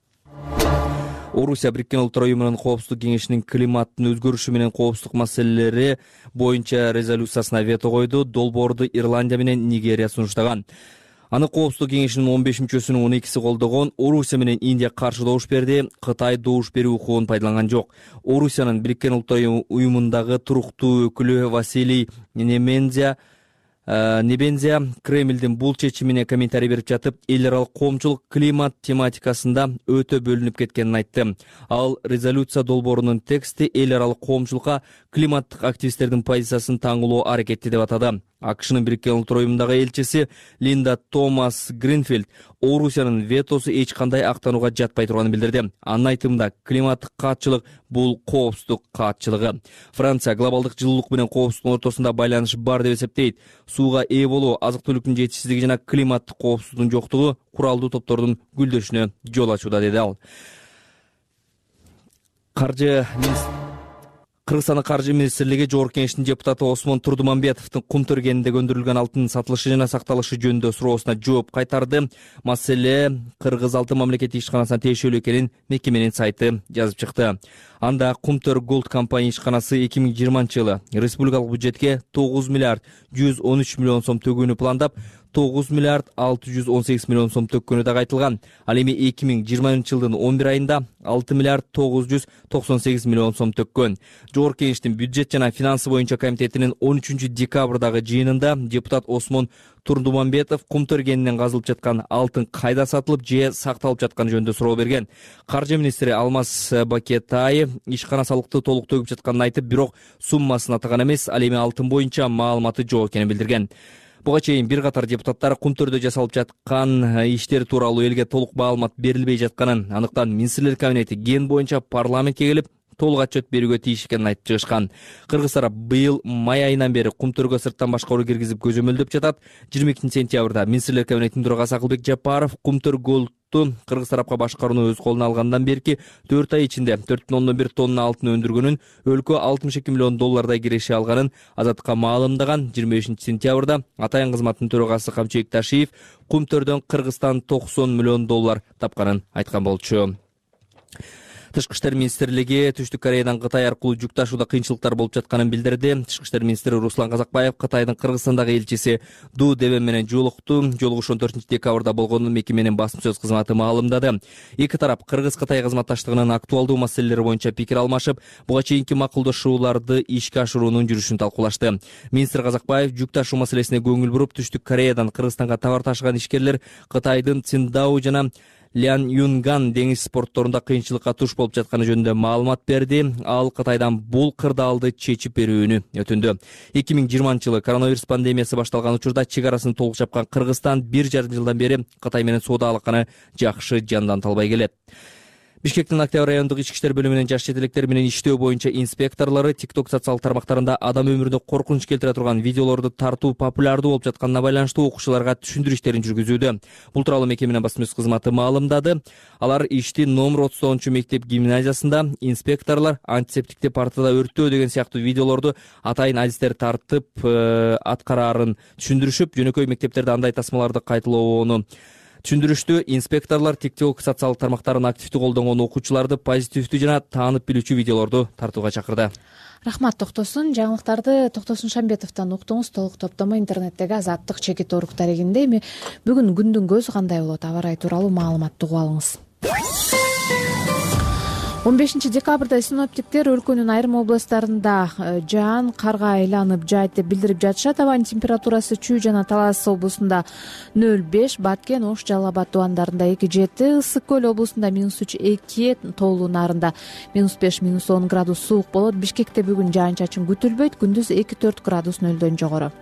Орусия Бириккен Улуттар уюмунун коопсуздук кеңешинин климаттын өзгөрүшү менен коопсуздук маселелери боюнча резолюциясына вето койду. Долбоорду Ирландия менен Нигерия сунуштаган. Аны коопсуздук кеңешинин он беш мүчөсүнүн он экиси колдогон. Орусия менен Индия каршы добуш берди. Кытай добуш берүү укугун пайдаланган жок. Орусиянын Бириккен Улуттар уюмундагы туруктуу өкүлү Василий Немензия Небензия Кремлдин бул чечимине комментарий берип жатып, эл аралык коомчулук климат тематикасында өтө бөлүнүп кеткенин айтты. Ал резолюция долбоорунун тексти эл аралык коомчулукка климаттык активисттердин позициясын таңылоо аракети деп атады. АКШнын Бириккен Улуттар уюмундагы элчиси Линда Томас Гринфилд Орусиянын ветосу эч кандай актанууга жатпай турганын билдирди. Анын айтымында климаттык каатчылык бул коопсуздук каатчылыгы. Франция глобалдык жылуулук менен коопсуздуктун ортосунда байланыш бар деп эсептейт. Сууга ээ болуу, азык-түлүктүн жетишсиздиги жана климаттык коопсуздуктун жоктугу куралдуу топтордун гүлдөшүнө жол ачууда, деди ал. Каржы Кыргызстандын каржы министрлиги Жогорку Кеңештин депутаты Осмон Турдумамбетовдун кум тергенинде көндүрүлгөн алтын сатылышы жана сакталышы жөнүндө суроосуна жооп кайтарды. Маселе Кыргыз алтын мамлекеттик ишканасына тиешелүү экенин мекеменин сайты жазып чыкты. Анда Кумтөр Голд компания ишканасы эки миң жыйырманчы жылы республикалык бюджетке тогуз миллиард жүз он үч миллион сом төгүүнү пландап, тогуз миллиард алты жүз он сегиз миллион сом төккөнү да айтылган. Ал эми эки миң жыйырманчы жылдын он бир айында алты миллиард тогуз жүз токсон сегиз миллион сом төккөн. Жогорку Кеңештин бюджет жана финансы боюнча комитетинин он үчүнчү декабрдагы жыйынында депутат Осмон Турдумамбетов кум тергенинен казылып жаткан алтын кайда сатылып же сакталып жатканы жөнүндө суроо берген. Каржы министри Алмаз Бакетай ишкана салыкты толук төгүп жатканын айтып, бирок суммасын атаган эмес, ал эми алтын боюнча маалыматы жок экенин билдирген. Буга чейин бир катар депутаттар кум төрдө жасалып жаткан иштер тууралуу элге толук маалымат берилбей жатканын, андыктан министрлер кабинети ген боюнча парламентке келип толук отчет берүүгө тийиш экенин айтып чыгышкан. Кыргыз тарап быйыл май айынан бери кум төргө сырттан башкаруу киргизип көзөмөлдөп жатат. жыйырма экинчи сентябрда министрлер кабинетинин төрагасы Акылбек Жапаров кум төр Голдту Кыргыз тарапка башкарууну өз колуна алгандан берки төрт ай ичинде төрт бүтүн ондон бир тонна алтын өндүргөнүн, өлкө алтымыш эки миллион доллардай киреше алганын Азаттыкка маалымдаган. жыйырма бешинчи сентябрда Атайын кызматтын төрагасы Камчыбек Ташиев кум төрдөн Кыргызстан токсон миллион доллар тапканын айткан болчу. Тышкы иштер министрлиги Түштүк Кореядан Кытай аркылуу жүк ташууда кыйынчылыктар болуп жатканын билдирди. Тышкы иштер министри Руслан Казакбаев Кытайдын Кыргызстандагы элчиси Ду Девен менен жолукту. Жолугуш он төртүнчү декабрда болгонун мекеменин басма сөз кызматы маалымдады. Эки тарап Кыргыз-Кытай кызматташтыгынын актуалдуу маселелери боюнча пикир алмашып, буга чейинки макулдашууларды ишке ашыруунун жүрүшүн талкуулашты. Министр Казакбаев жүк ташуу маселесине көңүл буруп, Түштүк Кореядан Кыргызстанга товар ташыган ишкерлер Кытайдын Циндао жана Лян Юнган деңиз портторунда кыйынчылыкка туш болуп жатканы жөнүндө маалымат берди. Ал Кытайдан бул кырдаалды чечип берүүнү өтүндү. эки миң жыйырманчы жылы коронавирус пандемиясы башталган учурда чек арасын толук жапкан Кыргызстан бир жарым жылдан бери Кытай менен соода алаканы жакшы жандан талбай келет. Бишкектин Октябрь райондук ички иштер бөлүмүнүн жаш четелектер менен иштөө боюнча инспекторлору TikTok социалдык тармактарында адам өмүрүнө коркунуч келтире турган видеолорду тартуу популярдуу болуп жатканына байланыштуу окуучуларга түшүндүрүү иштерин жүргүзүүдө. Бул тууралуу мекеменин басма сөз кызматы маалымдады. Алар ишти номер отуз тогузунчу мектеп гимназиясында антисептикти антисептикти партада өрттөө деген сыяктуу видеолорду атайын адистер тартып аткараарын түшүндүрүшүп, жөнөкөй мектептерде андай тасмаларды кайталоону түшүндүрүштү. Инспекторлор TikTok социалдык тармактарын активдүү колдонгон окуучуларды позитивдүү жана таанып билүүчү видеолорду тартууга чакырды. Рахмат, Токтосун. Жаңылыктарды Токтосун Шамбетовдон уктуңуз. Толук топтомо интернеттеги Азаттык чекит орг тарегинде. Эми бүгүн күндүн көзү кандай болот? Аба ырайы тууралуу маалыматты угуп алыңыз. он бешинчи декабрда синоптиктер өлкөнүн айрым областтарында жаан карга айланып жаайт деп билдирип жатышат. Абанын температурасы Чүй жана Талас облусунда нөл беш, Баткен, Ош, Жалал Абад тубандарында эки жети, Ысык көл облусунда минус үч эки, Тоолуу Нарында минус беш, минус он градус суук болот. Бишкекте бүгүн жаан чачын күтүлбөйт, күндүз эки төрт градус нөлдөн жогору.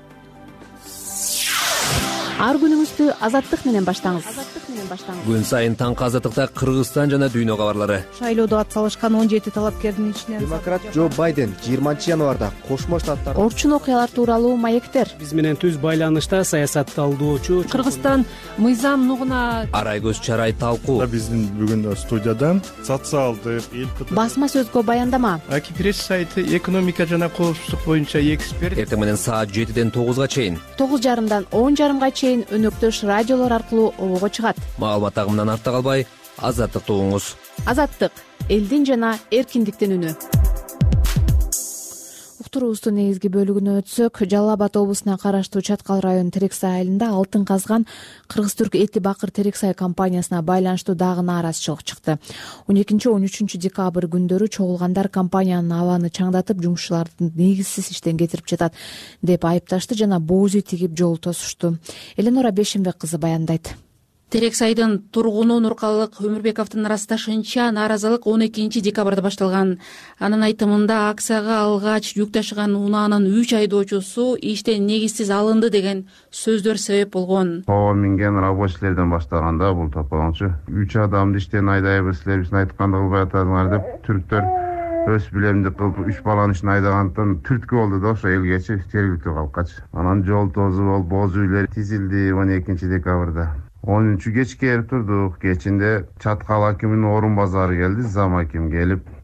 Ар күнүңүздү Азаттык менен баштаңыз. Күн сайын таңкы Азаттыкта Кыргызстан жана дүйнө кабарлары. Шайлоодо ат салышкан он жети талапкердин ичинен демократ Джо Байден жыйырманчы январда Кошмо Штаттар орчун окуялар тууралуу маектер. Биз менен түз байланышта саясат талдоочу Кыргызстан мыйзам нугуна арай көз чарай талкуу. Биздин бүгүн студиядан социалдык басма сөзгө баяндама. Аки пресс сайты экономика жана коопсуздук боюнча эксперт. Эртең менен саат жетиден тогузга чейин, тогуз жарымдан он жарымга чейин өнөктөш радиолор аркылуу обого чыгат. Маалымат агымынан артта калбай, Азаттыкты угуңуз. Азаттык — элдин жана эркиндиктин үнү. Уктуруубуздун негизги бөлүгүнө өтсөк, Жалал Абад облусуна караштуу Чаткал районунун Терексай айылында алтын казган Кыргыз-Түрк Эти Бакыр Терексай компаниясына байланыштуу дагы нааразычылык чыкты. он экинчи он үчүнчү декабрь күндөрү чогулгандар компаниянын абаны чаңдатып, жумушчуларды негизсиз иштен кетирип жатат деп айыпташты жана бооз үй тигип жол тосушту. Эленора Бешенбек кызы баяндайт. Терексайдын тургуну Нуркалык Өмүрбековдун ырасташынча нааразылык он экинчи декабрда башталган. Анын айтымында акцияга алгач жүк ташыган унаанын үч айдоочусу иштен негизсиз алынды деген сөздөр себеп болгон. Оо минген рабочийлерден баштаганда бул тополончу үч адамды иштен айдайбыз, силер биздин айтканды кылбай атасыңар деп түрктөр өз билемди кылып үч баланы ишин айдагандыктан түрткү болду да ошо элгечи жергиликтүү калккачы. Анан жол тозу болуп бооз үйлөр тизилди он экинчи декабрда. онунчу кечке эрип турдук. Кечинде Чаткал акиминин орун базары келди, зам аким келип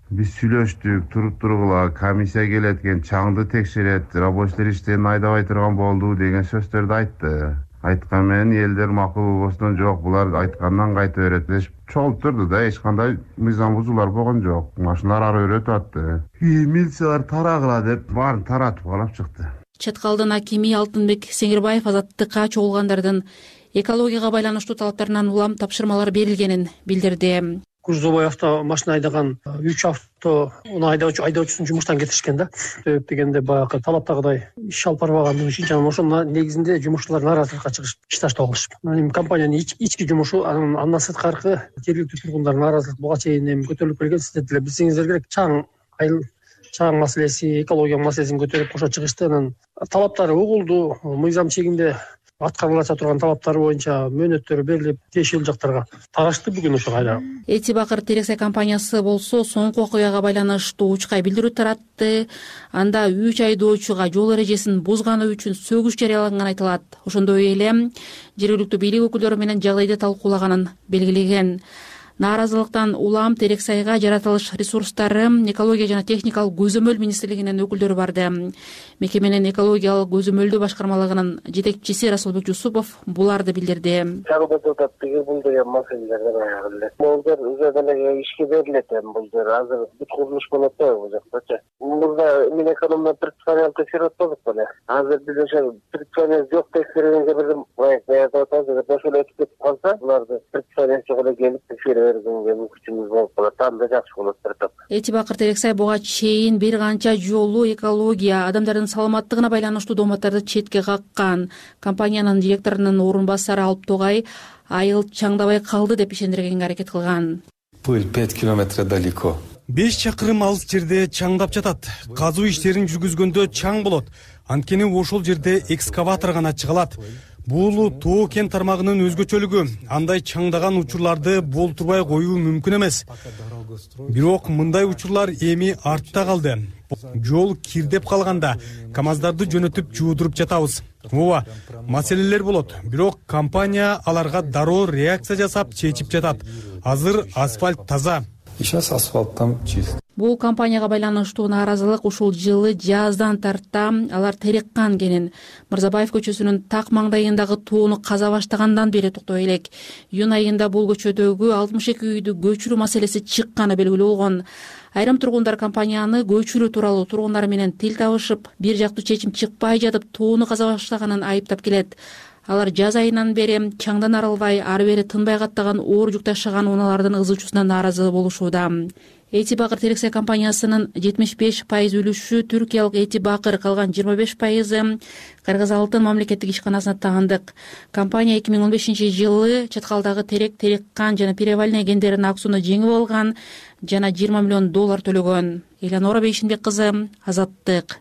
Биз сүйлөштүк, туруп тургула, комиссия келет экен, чаңды текшерет, рабочийлер иштен айдабай турган болду деген сөздөрдү айтты. Айткан менен элдер макул болбостон жок, булар айткандан кайта берет деп чогулуп турду да, эч кандай мыйзам бузуулар болгон жок. Машиналар ары өтүп атты. Милициялар тарагыла деп баарын таратып калып чыкты. Чаткалдын акими Алтынбек Сеңирбаев азаттыкка чогулгандардын экологияга байланыштуу талаптарынан улам тапшырмалар берилгенин билдирди. Курзовой автомашина айдаган үч авто айдоочусун жумуштан кетишкен да. Себеп дегенде баягы талаптагыдай иш алып барбагандыгы үчүн жана ошонун негизинде жумушчулар нааразылыкка чыгышып иш таштап алышып. Эми компаниянын ички жумушу андан сырткаркы жергиликтүү тургундардын нааразылык буга чейин эми көтөрүлүп келген. Сиздер деле билсеңиздер керек, чаң айыл чаң маселеси, экология маселесин көтөрүп кошо чыгышты. Анан талаптары угулду, мыйзам чегинде аткарылача турган талаптар боюнча мөөнөттөр берилип, тиешелүү жактарга тарашты бүгүн ошо кайра. Эти Бакыр Терексай компаниясы болсо соңку окуяга байланыштуу учкай билдирүү таратты. Анда үч айдоочуга жол эрежесин бузганы үчүн сөгүш жарыяланганы айтылат. Ошондой эле жергиликтүү бийлик өкүлдөрү менен жагдайды талкуулаганын белгилеген. Нааразылыктан улам Терексайга жаратылыш ресурстары, экология жана техникалык көзөмөл министрлигинин өкүлдөрү барды. Мекеменин экологиялык көзөмөлдөө башкармалыгынын жетекчиси Расулбек Жусупов буларды билдирди. Чагда бул деген маселелерден аягы эле. Булдар өзү деле ишке берилет эми булдар азыр бүт курулуш болот да бул жактачы. Мурда мен экономия предприятие текшерип атпадык беле. Азыр биз ошо предприятие жок текшергенге бир проект даярдап атабыз. Ошол өтүп кетип калса, буларды предприятие жок келип текшерип мүмкүнчүлүгү болуп калат. Анда жакшы болот бир топ. Эти Бакыр Терексай буга чейин бир канча жолу экология, адамдардын саламаттыгына байланыштуу дооматтарды четке каккан. Компаниянын директорунун орун басары Алып Тогай айыл чаңдабай калды деп ишендиргенге аракет кылган. Бул пять километров далеко. беш чакырым алыс жерде чаңдап жатат. Казуу иштерин жүргүзгөндө чаң болот. Анткени ошол жерде экскаватор гана чыга алат. Бул Тоо кен тармагынын өзгөчөлүгү. Андай чаңдаган учурларды болтурбай коюу мүмкүн эмес. Бирок мындай учурлар эми артта калды. Жол кирдеп калганда КамАЗдарды жөнөтүп жуудуруп жатабыз. Ооба, маселелер болот. Бирок компания аларга дароо реакция жасап чечип жатат. Азыр асфальт таза. Сейчас асфальт там чист. Бул компанияга байланыштуу нааразылык ушул жылы жаздан тарта алар Тереккан кенин Мырзабаев көчөсүнүн так маңдайындагы тоону каза баштагандан бери токтой элек. Июнь айында бул көчөдөгү алтымыш эки үйдү көчүрүү маселеси чыкканы белгилүү болгон. Айрым тургундар компанияны көчүрүү тууралуу тургундар менен тил табышып, бир жактуу чечим чыкпай жатып тоону каза баштаганын айыптап келет. Алар жаз айынан бери чаңдан арылбай, ары бери тынбай каттаган оор жүк ташыган унаалардын ызычуусуна нааразы болушууда. Эти Бакыр Терексай компаниясынын жетимиш беш пайыз үлүшү түркиялык Эти Бакыр, калган жыйырма беш пайызы Кыргыз Алтын мамлекеттик ишканасына таандык. Компания эки миң он бешинчи жылы Чаткалдагы Терек, Тереккан жана Перевальный кендеринин аксууну жеңип алган жана жыйырма миллион доллар төлөгөн. Эланора Бейшинбек кызы, Азаттык.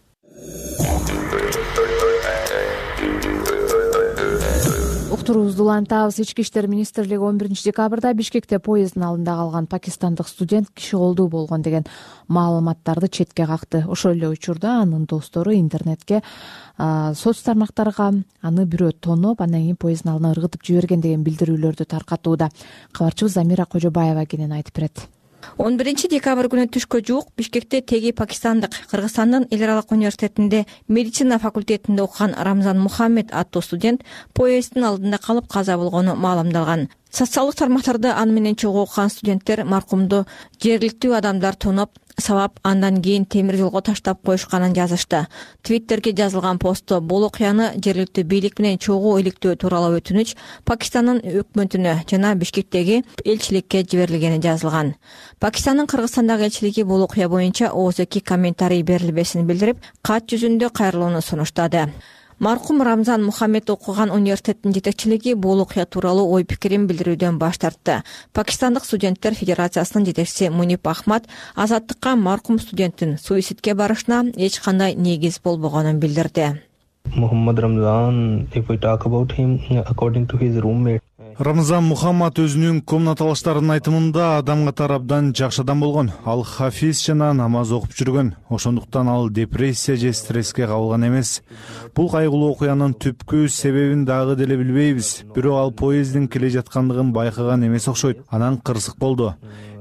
Уктуруубузду улантабыз. Ички иштер министрлиги он биринчи декабрда Бишкекте поезддин алдында калган пакистандык студент киши колдуу болгон деген маалыматтарды четке какты. Ошол эле учурда анын достору интернетке, соц тармактарга аны бирөө тоноп, андан кийин поезддин алдына ыргытып жиберген деген билдирүүлөрдү таркатууда. Кабарчыбыз Замира Кожобаева кенен айтып берет. он биринчи декабрь күнү түшкө жуук Бишкекте теги пакистандык Кыргызстандын эл аралык университетинде медицина факультетинде окуган Рамзан Мухаммед аттуу студент поезддин алдында калып каза болгону маалымдалган. Социалдык тармактарда аны менен чогуу окуган студенттер маркумду жергиликтүү адамдар тоноп, сабап, андан кийин темир жолго таштап коюшканын жазышты. Твиттерге жазылган постто бул окуяны жергиликтүү бийлик менен чогуу иликтөө тууралуу өтүнүч Пакистандын өкмөтүнө жана Бишкектеги элчиликке жиберилгени жазылган. Пакистандын Кыргызстандагы элчилиги бул окуя боюнча ооз эки комментарий берилбесин билдирип, кат жүзүндө кайрылууну сунуштады. Маркум Рамзан Мухаммед окуган университеттин жетекчилиги бул окуя тууралуу ой пикирин билдирүүдөн баш тартты. Пакистандык студенттер федерациясынын жетекчиси Мунип Ахмад Азаттыкка маркум студенттин суицидке барышына эч кандай негиз болбогонун билдирди. Muhammad Ramzan, if we talk about him, according to his roommate. Рамзан Мухаммад өзүнүн комнаталаштарынын айтымында адам катары абдан жакшы адам болгон. Ал хафиз жана намаз окуп жүргөн. Ошондуктан ал депрессия же стресске кабылган эмес. Бул кайгылуу окуянын түпкү себебин дагы деле билбейбиз. Бирок ал поезддин келе жаткандыгын байкаган эмес окшойт. Анан кырсык болду.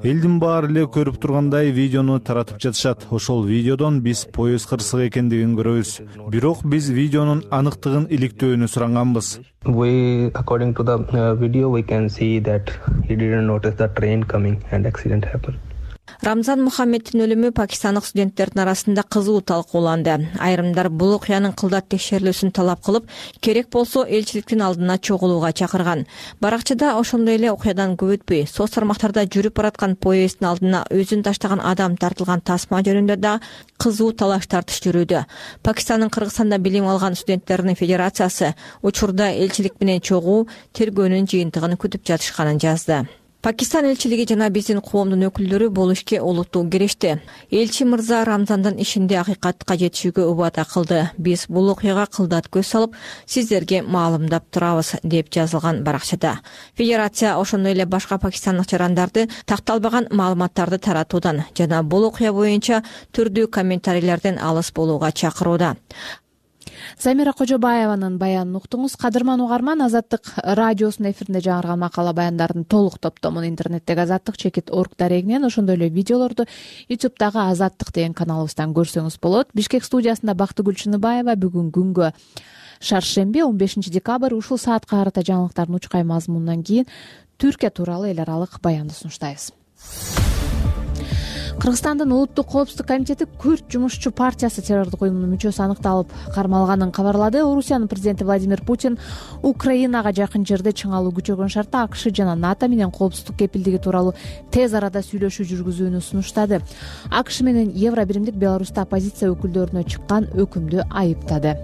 элдин баары эле көрүп тургандай видеону таратып жатышат. Ошол видеодон биз поезд кырсык экендигин көрөбүз. Бирок биз видеонун аныктыгын иликтөөнү суранганбыз. We, according to the uh, video, we can see that he didn't notice the train coming and accident happened. Рамзан Мухаммедтин өлүмү пакистандык студенттердин арасында кызуу талкууланды. Айрымдар бул окуянын кылдат текшерилүүсүн талап кылып, керек болсо элчиликтин алдына чогулууга чакырган. Баракчада ошондой эле окуядан көп өтпөй, соц тармактарда жүрүп бараткан поезддин алдына өзүн таштаган адам тартылган тасма жөнүндө да кызуу талаш тартыш жүрүүдө. Пакистандын Кыргызстанда билим алган студенттердин федерациясы учурда элчилик менен чогуу тергөөнүн жыйынтыгын күтүп жатышканын жазды. Пакистан элчилиги жана биздин коомдун өкүлдөрү бул ишке олуттуу кирешти. Элчи мырза Рамзандын ишинде акыйкатка жетишүүгө убада кылды. Биз бул окуяга кылдат көз салып, сиздерге маалымдап турабыз, деп жазылган баракчада. Федерация ошондой эле башка пакистандык жарандарды такталбаган маалыматтарды таратуудан жана бул окуя боюнча түрдүү комментарийлерден алыс болууга чакырууда. Замира Кожобаеванын баянын уктуңуз. Кадырман угарман, Азаттык радиосунун эфиринде жаңырган макала баяндардын толук топтомун интернеттеги азаттык чекит орг дарегинен, ошондой эле видеолорду ютубтагы Азаттык деген каналыбыздан көрсөңүз болот. Бишкек студиясында Бактыгүл Чыныбаева. Бүгүн күнгө шаршемби, он бешинчи декабрь, ушул саатка карата жаңылыктардын учкай мазмунунан кийин Түркия тууралуу эл аралык баянды сунуштайбыз. Кыргызстандын улуттук коопсуздук комитети Күрд жумушчу партиясы террордук уюмунун мүчөсү аныкталып кармалганын кабарлады. Орусиянын президенти Владимир Путин Украинага жакын жерде чыңалуу күчөгөн шартта АКШ жана НАТО менен коопсуздук кепилдиги тууралуу тез арада сүйлөшүү жүргүзүүнү сунуштады. АКШ менен Евро биримдик Беларуста оппозиция өкүлдөрүнө чыккан өкүмдү айыптады.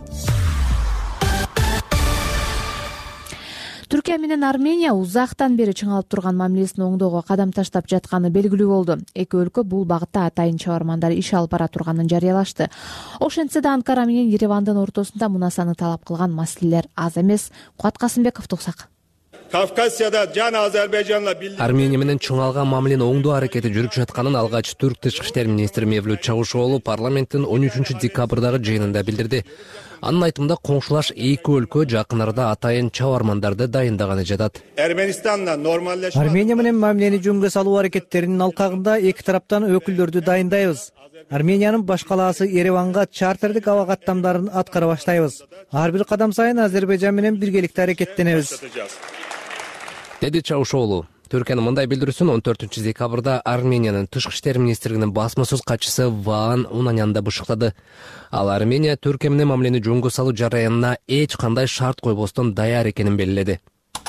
Түркия менен Армения узактан бери чыңалып турган мамилесин оңдоого кадам таштап жатканы белгилүү болду. Эки өлкө бул багытта атайын чабармандар иш алып бара турганын жарыялашты. Ошентсе да Анкара менен Еревандын ортосунда мунасаны талап кылган маселелер аз эмес. Куат Касымбеков туксак. Кавказияда жана Азербайжанла Армения менен чыңалган мамилени оңдоо аракети жүрүп жатканын алгач Түрк тышкы иштер министри Мевлют Чавушоğlu парламенттин он үчүнчү декабрдагы жыйынында билдирди. Анын айтымында коңшулаш эки өлкө жакын арада атайын чабармандарды дайындаганы жатат. Армения менен мамилени жөнгө салуу аракеттеринин алкагында эки тараптан өкүлдөрдү дайындайбыз. Армениянын баш калаасы Ереванга чартердик аба каттамдарын аткара баштайбыз. Ар бир кадам сайын Азербайжан менен биргеликте аракеттенебиз, деди Чавушоğlu. Түркиянын мындай билдирүүсүн он төртүнчү декабрда Армениянын тышкы иштер министрлигинин басма сөз катчысы Ваан Унанянда бышыктады. Ал Армения Түркия менен мамилени жөнгө салуу жараянына эч кандай шарт койбостон даяр экенин белгиледи.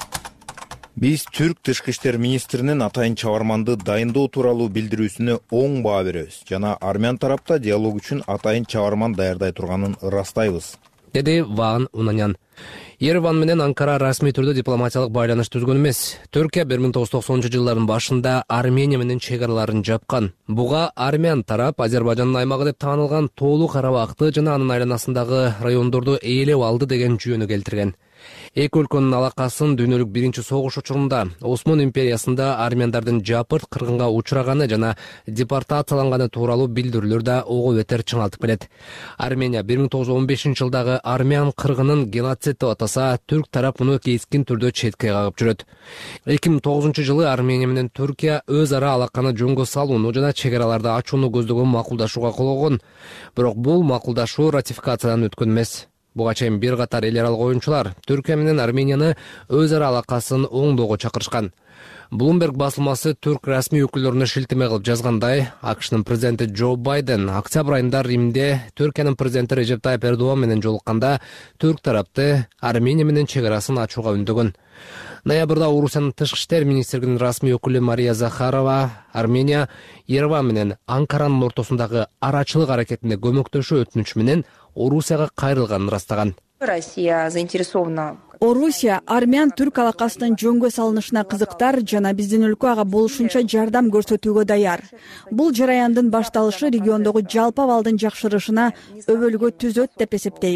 Биз Түрк тышкы иштер министринин атайын чабарманды дайындоо тууралуу билдирүүсүнө оң баа беребиз жана армян тарапта диалог үчүн атайын чабарман даярдай турганын ырастайбыз, деди Ваан Унанyan. Ереван менен Анкара расмий түрдө дипломатиялык байланыш түзгөн эмес. Түркия бир миң тогуз жүз токсонунчу жылдардын башында Армения менен чек араларын жапкан. Буга армян тарап Азербайжандын аймагы деп таанылган Тоолу Карабакты жана анын айланасындагы райондорду ээлеп алды деген жүйөнү келтирген. Эки өлкөнүн алакасын дүйнөлүк биринчи согуш учурунда Осман империясында армяндардын жапырт кыргынга учураганы жана депортацияланганы тууралуу билдирүүлөр да ого бетер чыңалтып келет. Армения бир миң тогуз жүз он бешинчи жылдагы армян кыргынын геноцид деп атаса, түрк тарап муну кескин түрдө четке кагып жүрөт. эки миң тогузунчу жылы Армения менен Түркия өз ара алаканы жөнгө салууну жана чек араларды ачууну көздөгөн макулдашууга кол койгон. Бирок бул макулдашуу ратификациядан өткөн эмес. Буга чейин бир катар эл аралык оюнчулар Түркия менен Арменияны өз ара алакасын оңдоого чакырышкан. Bloomberg басылмасы түрк расмий өкүлдөрүнө шилтеме кылып жазгандай, АКШнын президенти Джо Байден октябрь айында Римде Түркиянын президенти Режеп Тайып Эрдоган менен жолукканда түрк тарапты Армения менен чек арасын ачууга үндөгөн. Ноябрда Орусиянын тышкы иштер министрлигинин расмий өкүлү Мария Захарова Армения Ереван менен Анкаранын ортосундагы арачылык аракетине көмөктөшүү өтүнүч менен Орусияга кайрылганын ырастаган. Россия заинтересована. Орусия армян-түрк алакасынын жөнгө салынышына кызыктар жана биздин өлкө ага болушунча жардам көрсөтүүгө даяр. Бул жараяндын башталышы региондогу жалпы абалдын жакшырышына өбөлгө түзөт деп эсептейбиз.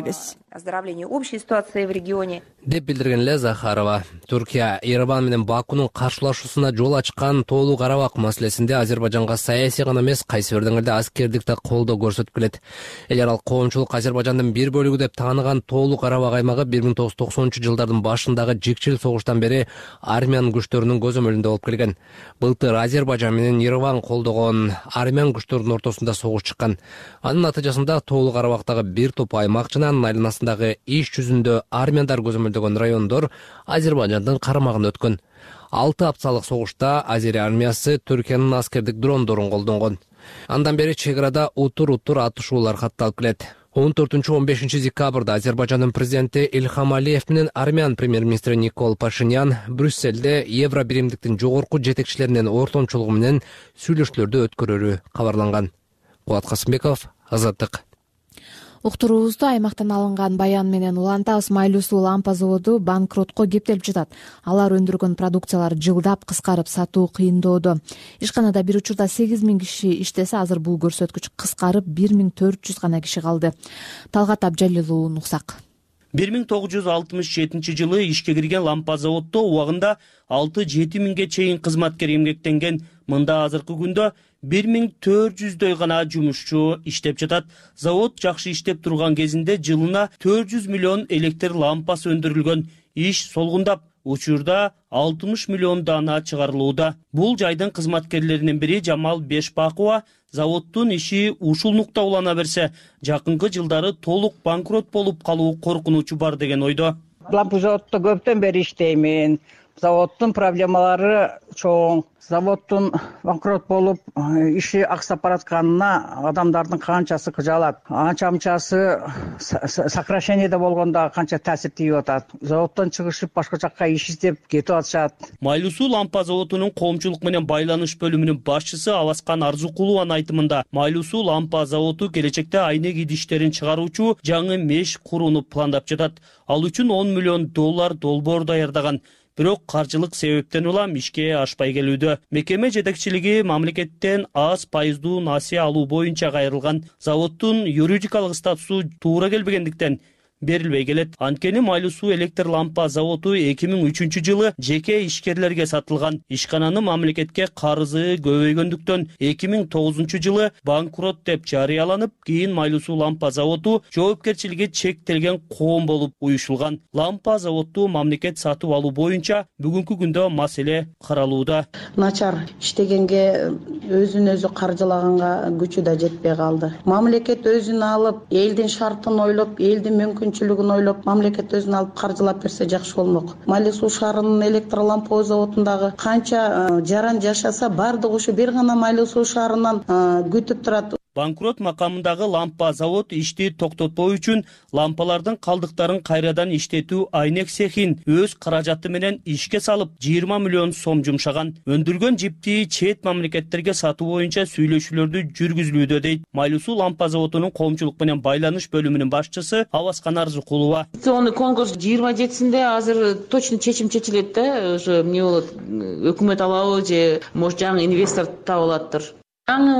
оздоровления общей ситуации в регионе. деп билдирген эле Захарова. Түркия Ереван менен Бакунун каршылашуусуна жол ачкан Тоолуу Карабак маселесинде Азербайжанга саясий гана эмес, кайсы бир деңгээлде аскердик да колдоо көрсөтүп келет. Эл аралык коомчулук Азербайжандын бир бөлүгү деп тааныган Тоолуу Карабак аймагы бир миң тогуз жүз токсонунчу жылдардын башындагы жикчил согуштан бери армян күчтөрүнүн көзөмөлүндө болуп келген. Былтыр Азербайжан менен Ереван колдогон армян күчтөрүнүн ортосунда согуш чыккан. Анын натыйжасында Тоолуу Карабактагы бир топ аймак жана анын айланасындагы иш жүзүндө армяндар көзөмөлдөгөн райондор Азербайжандын карамагында өткөн. Алты апталык согушта Азерия армиясы Түркиянын аскердик дрондорун колдонгон. Андан бери чек арада утур-утур атышуулар катталып келет. он төртүнчү он бешинчи декабрда Азербайжандын президенти Ильхам Алиев менен армян премьер-министри Никол Пашинян Брюссельде Евро биримдиктин жогорку жетекчилеринин ортомчулугу менен сүйлөшүүлөрдү өткөрөрү кабарланган. Кубат Касымбеков, Азаттык. Уктуруубузду аймактан алынган баян менен улантабыз. Майлуу суу лампа заводу банкротко кептелип жатат. Алар өндүргөн продукциялар жылдап кыскарып, сатуу кыйындоодо. Ишканада бир учурда сегиз миң киши иштесе, азыр бул көрсөткүч кыскарып бир миң төрт жүз гана киши калды. Талгат Абжалил уулу Нуксак. бир миң тогуз жүз алтымыш жетинчи жылы ишке кирген лампа заводдо убагында алты жети миңге чейин кызматкер эмгектенген. Мында азыркы күндө бир миң төрт жүздөй гана жумушчу иштеп жатат. Завод жакшы иштеп турган кезинде жылына төрт жүз миллион электр лампасы өндүрүлгөн. Иш солгундап, учурда алтымыш миллион дана чыгарылууда. Бул жайдын кызматкерлеринин бири Жамал Бешпакова заводдун иши ушул нукта улана берсе, жакынкы жылдары толук банкрот болуп калуу коркунучу бар деген ойдо. Лампа заводдо көптөн бери иштеймин. Заводдун проблемалары чоң. Заводдун банкрот болуп, иши аксап баратканына адамдардын канчасы кыжалат. Анча-мынчасы сокращениеде болгондо канча таасир тийип атат. Заводдон чыгышып башка жакка иш издеп кетип атышат. Майлуу суу лампа заводунун коомчулук менен байланыш бөлүмүнүн башчысы Аласкан Арзукулованын айтымында, Майлуу суу лампа заводу келечекте айнек идиштерин чыгаруучу жаңы меш курууну пландап жатат. Ал үчүн он миллион доллар долбоор даярдаган. Бирок каржылык себептен улам ишке ашпай келүүдө. Мекеме жетекчилиги мамлекеттен аз пайыздуу насыя алуу боюнча кайрылган. Заводдун юридикалык статусу туура келбегендиктен берилбей келет. Анткени Майлуу суу электр лампа заводу эки миң үчүнчү жылы жеке ишкерлерге сатылган. Ишкананын мамлекетке карызы көбөйгөндүктөн эки миң тогузунчу жылы банкрот деп жарыяланып, кийин Майлуу суу лампа заводу жоопкерчилиги чектелген коом болуп уюшулган. Лампа заводу мамлекет сатып алуу боюнча бүгүнкү күндө маселе каралууда. Начар иштегенге өзүн өзү каржылаганга күчү да жетпей калды. Мамлекет өзүн алып, элдин шартын ойлоп, элдин мүмкүн мүмкүнчүлүгүн ойлоп, мамлекет өзүн алып каржылап берсе жакшы болмок. Майлуу суу шаарынын электр лампа заводундагы канча жаран жашаса, бардыгы ушу бир гана Майлуу суу шаарынан күтүп турат. Банкрот макамындагы лампа завод ишти токтотпоо үчүн лампалардын калдыктарын кайрадан иштетүү айнек цехин өз каражаты менен ишке салып жыйырма миллион сом жумшаган. Өндүргөн жипти чет мамлекеттерге сатуу боюнча сүйлөшүүлөрдү жүргүзүлүүдө дейт Майлуу суу лампа заводунун коомчулук менен байланыш бөлүмүнүн башчысы Аласкан Арзукулова. Акционный конкурс жыйырма жетисинде азыр точно чечим чечилет да, уже эмне болот, өкмөт алабы же может жаңы инвестор табылаттыр. Жаңы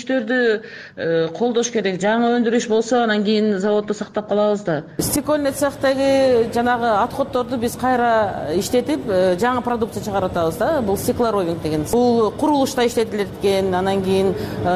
өндүрүштөрдү колдош керек. Жаңы өндүрүш болсо, анан кийин заводду сактап калабыз да. Стекольный цехтеги жанагы отходдорду биз кайра иштетип, жаңы продукция чыгарып атабыз да. Бул стеклоровинг деген. Бул курулушта иштетилет экен, анан кийин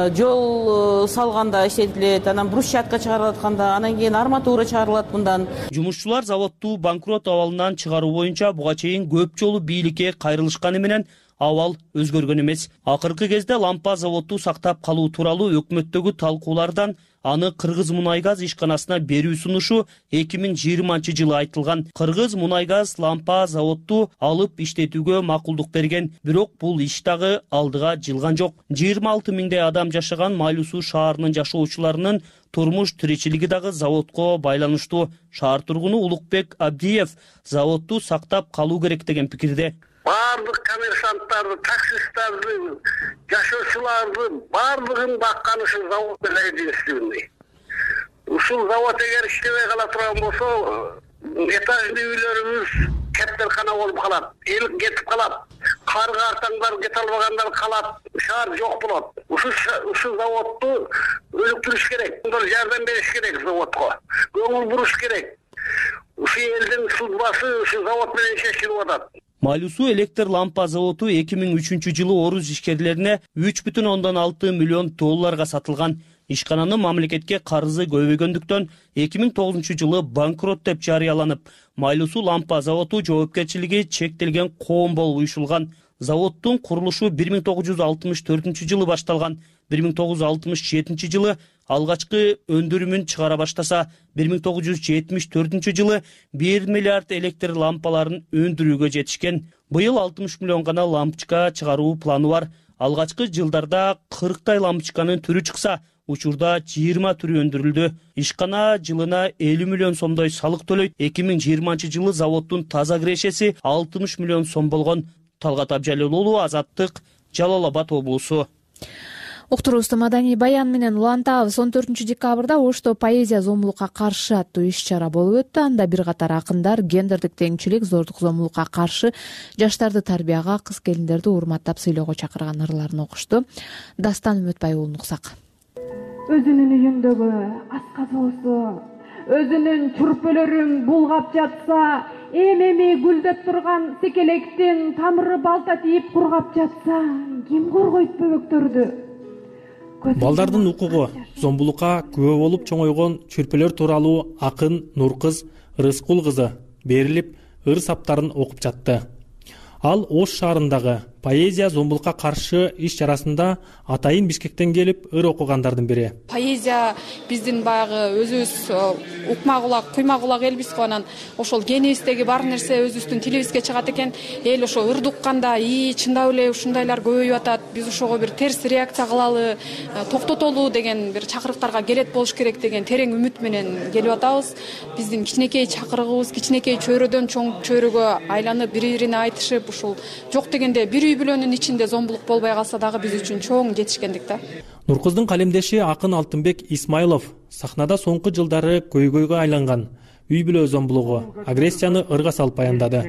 жол салганда иштетилет, анан брусчатка чыгарылып атканда, анан кийин арматура чыгарылат мындан. Жумушчулар заводду банкрот абалынан чыгаруу боюнча буга чейин көп жолу бийликке кайрылышканы менен абал өзгөргөн эмес. Акыркы кезде лампа заводду сактап калуу тууралуу өкмөттөгү талкуулардан аны Кыргыз мунайгаз ишканасына берүү сунушу эки миң жыйырманчы жылы айтылган. Кыргыз мунайгаз лампа заводду алып иштетүүгө макулдук берген, бирок бул иш дагы алдыга жылган жок. жыйырма алты миңдей адам жашаган Майлуу суу шаарынын жашоочуларынын турмуш тиричилиги дагы заводко байланыштуу. Шаар тургуну Улукбек Абдиев заводду сактап калуу керек деген пикирде. Барлык коммерсанттарды, таксисттарды, жашоочуларды барлыгын баккан ушул завод менен единственный. Ушул завод эгер иштебей кала турган болсо, этажный үйлөрүбүз кептеркана болуп калат, эл кетип калат, карга артаңдар кете албагандар калат, шаар жок болот. Ушул ушул заводду өнүктүрүш керек, жардам бериш керек заводко, көңүл буруш керек. Ушул элдин судьбасы ушу завод менен шешилип атат. Майлуу суу электр лампа заводу эки миң үчүнчү жылы орус ишкерлерине үч бүтүн ондон алты миллион долларга сатылган. Ишкананын мамлекетке карызы көбөйгөндүктөн эки миң тогузунчу жылы банкрот деп жарыяланып, Майлуу суу лампа заводу жоопкерчилиги чектелген коом болуп уюшулган. Заводдун курулушу бир миң тогуз жүз алтымыш төртүнчү жылы башталган. бир миң тогуз жүз алтымыш жетинчи жылы алгачкы өндүрүмүн чыгара баштаса, бир миң тогуз жүз жетимиш төртүнчү жылы бир миллиард электр лампаларын өндүрүүгө жетишкен. Быйыл алтымыш миллион гана лампочка чыгаруу планы бар. Алгачкы жылдарда кырктай лампочканын түрү чыкса, учурда жыйырма түрү өндүрүлдү. Ишкана жылына элүү миллион сомдой салык төлөйт. эки миң жыйырманчы жылы заводдун таза кирешеси алтымыш миллион сом болгон. Талгат Абжалил уулу, Азаттык, Жалал Абад облусу. Уктуруубузду маданий баян менен улантабыз. он төртүнчү декабрда Ошто поэзия зомбулукка каршы аттуу иш-чара болуп өттү. Анда бир катар акындар гендердик теңчилик, зордук зомбулукка каршы жаштарды тарбияга, кыз келиндерди урматтап сыйлоого чакырган ырларын окушту. Дастан Үмүтбай уулун уксак. Өзүнүн үйүндөгү асказоосу, өзүнүн чүрпөлөрүн булгап жатса, эми-эми гүлдөп турган секелектин тамыры балта тийип кургап жатса, ким коргойт бөбөктөрдү? Балдардын укугу, зомбулукка күбө болуп чоңойгон чүрпөлөр тууралуу акын Нуркыз Рыскул кызы берилип, ыр саптарын окуп жатты. Ал Ош шаарындагы поэзия зомбулукка каршы иш-чарасында атайын Бишкектен келип ыр окугандардын бири. Поэзия биздин баягы өзүбүз укма кулак, куйма кулак элбиз го, анан ошол генибиздеги бар нерсе өзүбүздүн тилибизге чыгат экен. Эл ошо ырды укканда, "И, чындап эле ушундайлар көбөйүп атат. Биз ошого бир терс реакция кылалы, токтотолу" деген бир чакырыктарга келет болуш керек деген терең үмүт менен келип атабыз. Биздин кичинекей чакырыгыбыз кичинекей чөйрөдөн чоң чөйрөгө айланып, бири-бирине айтышып, ушул жок дегенде бир үй бүлөнүн ичинде зомбулук болбой калса дагы биз үчүн чоң жетишкендик да. Нуркыздын калемдеши акын Алтынбек Исмайлов сахнада соңку жылдары көйгөйгө айланган үй бүлө зомбулугу, агрессияны ырга салып баяндады.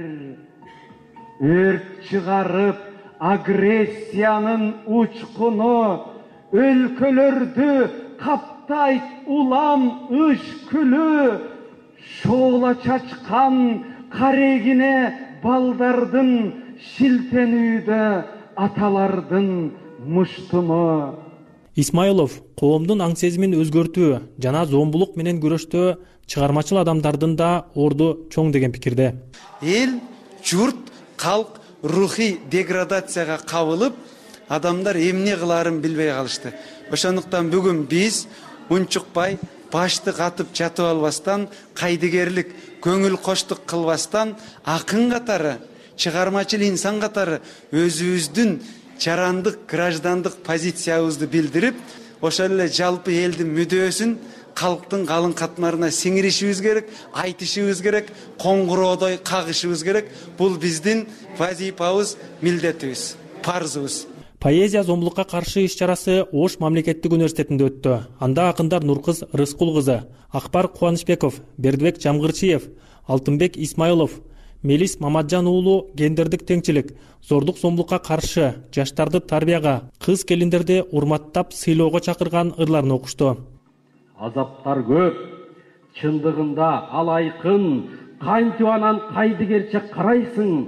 Өрт чыгарып, агрессиянын учкуну өлкөлөрдү каптайт улам ыш күлү, шоола чачкан карегине балдардын шилтенүүдө аталардын муштуму. Исмайлов коомдун аң сезимин өзгөртүү жана зомбулук менен күрөштө чыгармачыл адамдардын да орду чоң деген пикирде. Эл, журт, калк рухий деградацияга кабылып, адамдар эмне кыларын билбей калышты. Ошондуктан бүгүн биз унчукпай, башты катып жатып албастан, кайдыгерлик, көңүл коштук кылбастан, акын катары, чыгармачыл инсан катары өзүбүздүн жарандык, граждандык позициябызды билдирип, ошол эле жалпы элдин мүдөөсүн калктын калың катмарына сиңиришибиз керек, айтышыбыз керек, коңгуроодой кагышыбыз керек. Бул биздин вазифабыз, милдетибиз, парзыбыз. Поэзия зомбулукка каршы иш-чарасы Ош мамлекеттик университетинде өттү. Анда акындар Нуркыз Рыскул кызы, Акбар Кубанычбеков, Бердибек Жамгырчиев, Алтынбек Исмайлов, Мелис Мамаджан уулу гендердик теңчилик, зордук зомбулукка каршы жаштарды тарбияга, кыз келиндерди урматтап сыйлоого чакырган ырларын окушту. Азаптар көп, чындыгында ал айкын, кантип анан кайдыгерче карайсың?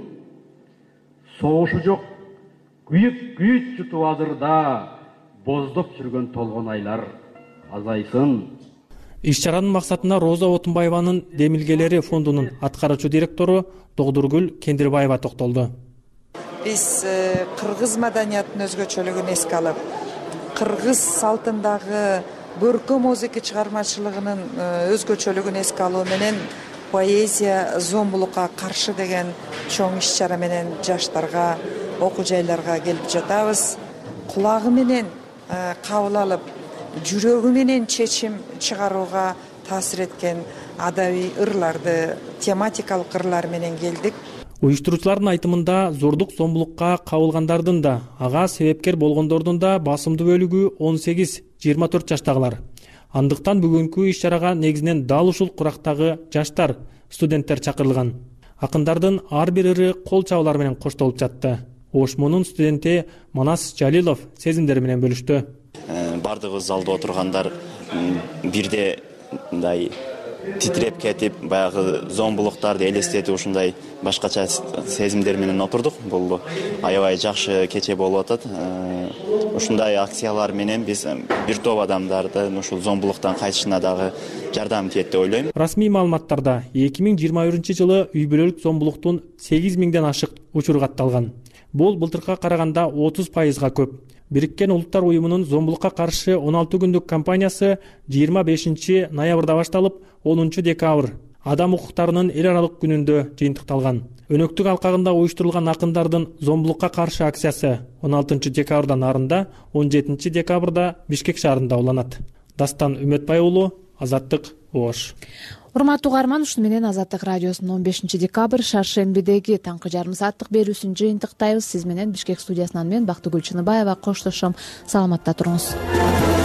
Согушу жок, күйүп күйүт жутуп азырда, боздоп жүргөн толгон айлар азайсын. Иш-чаранын максатына Роза Отунбаеванын Демилгелери фондунун аткаруучу директору Догдургүл Кендирбаева токтолду. Биз кыргыз маданиятынын өзгөчөлүгүн эске алып, кыргыз салтындагы көркөм музыка чыгармачылыгынын өзгөчөлүгүн эске алуу менен поэзия зомбулукка каршы деген чоң иш-чара менен жаштарга, окуу жайларга келип жатабыз. Кулагы менен кабыл алып, жүрөгү менен чечим чыгарууга таасир эткен адабий ырларды, тематикалык ырлар менен келдик. Уюштуруучулардын айтымында зордук зомбулукка кабылгандардын да, ага себепкер болгондордун да басымдуу бөлүгү он сегиз жыйырма төрт жаштагылар. Андыктан бүгүнкү иш-чарага негизинен дал ушул курактагы жаштар, студенттер чакырылган. Акындардын ар бир ыры кол чабуулар менен коштолуп жатты. Ошмонун студенти Манас Жалилов сезимдери менен бөлүштү. Бардыгы залда отургандар бирде мындай титиреп кетип баягы зомбулуктарды элестетип ушундай башкача сезимдер менен отурдук. Бул аябай жакшы кече болуп атат. Ушундай акциялар менен биз бир топ адамдарды ушул зомбулуктан кайтышына дагы жардам тиет деп ойлойм. Расмий маалыматтарда эки миң жыйырма биринчи жылы үй бүлөлүк зомбулуктун сегиз миңден ашык учуру катталган. Бул былтыркыга караганда отуз пайызга көп. Бириккен Улуттар уюмунун зомбулукка каршы он алты күндүк кампаниясы жыйырма бешинчи ноябрда башталып, онунчу декабрь адам укуктарынын эл аралык күнүндө жыйынтыкталган. Өнөктүк алкагында уюштурулган акындардын зомбулукка каршы акциясы он алтынчы декабрдан нарында, он жетинчи декабрда Бишкек шаарында уланат. Дастан Үмөтбай уулу, Азаттык, Ош. Урматтуу угарман, ушуну менен Азаттык радиосунун он бешинчи декабрь шаршембидеги таңкы жарым сааттык берүүсүн жыйынтыктайбыз. Сиз менен Бишкек студиясынан мен Бактыгүл Чыныбаева коштошом. Саламатта туруңуз.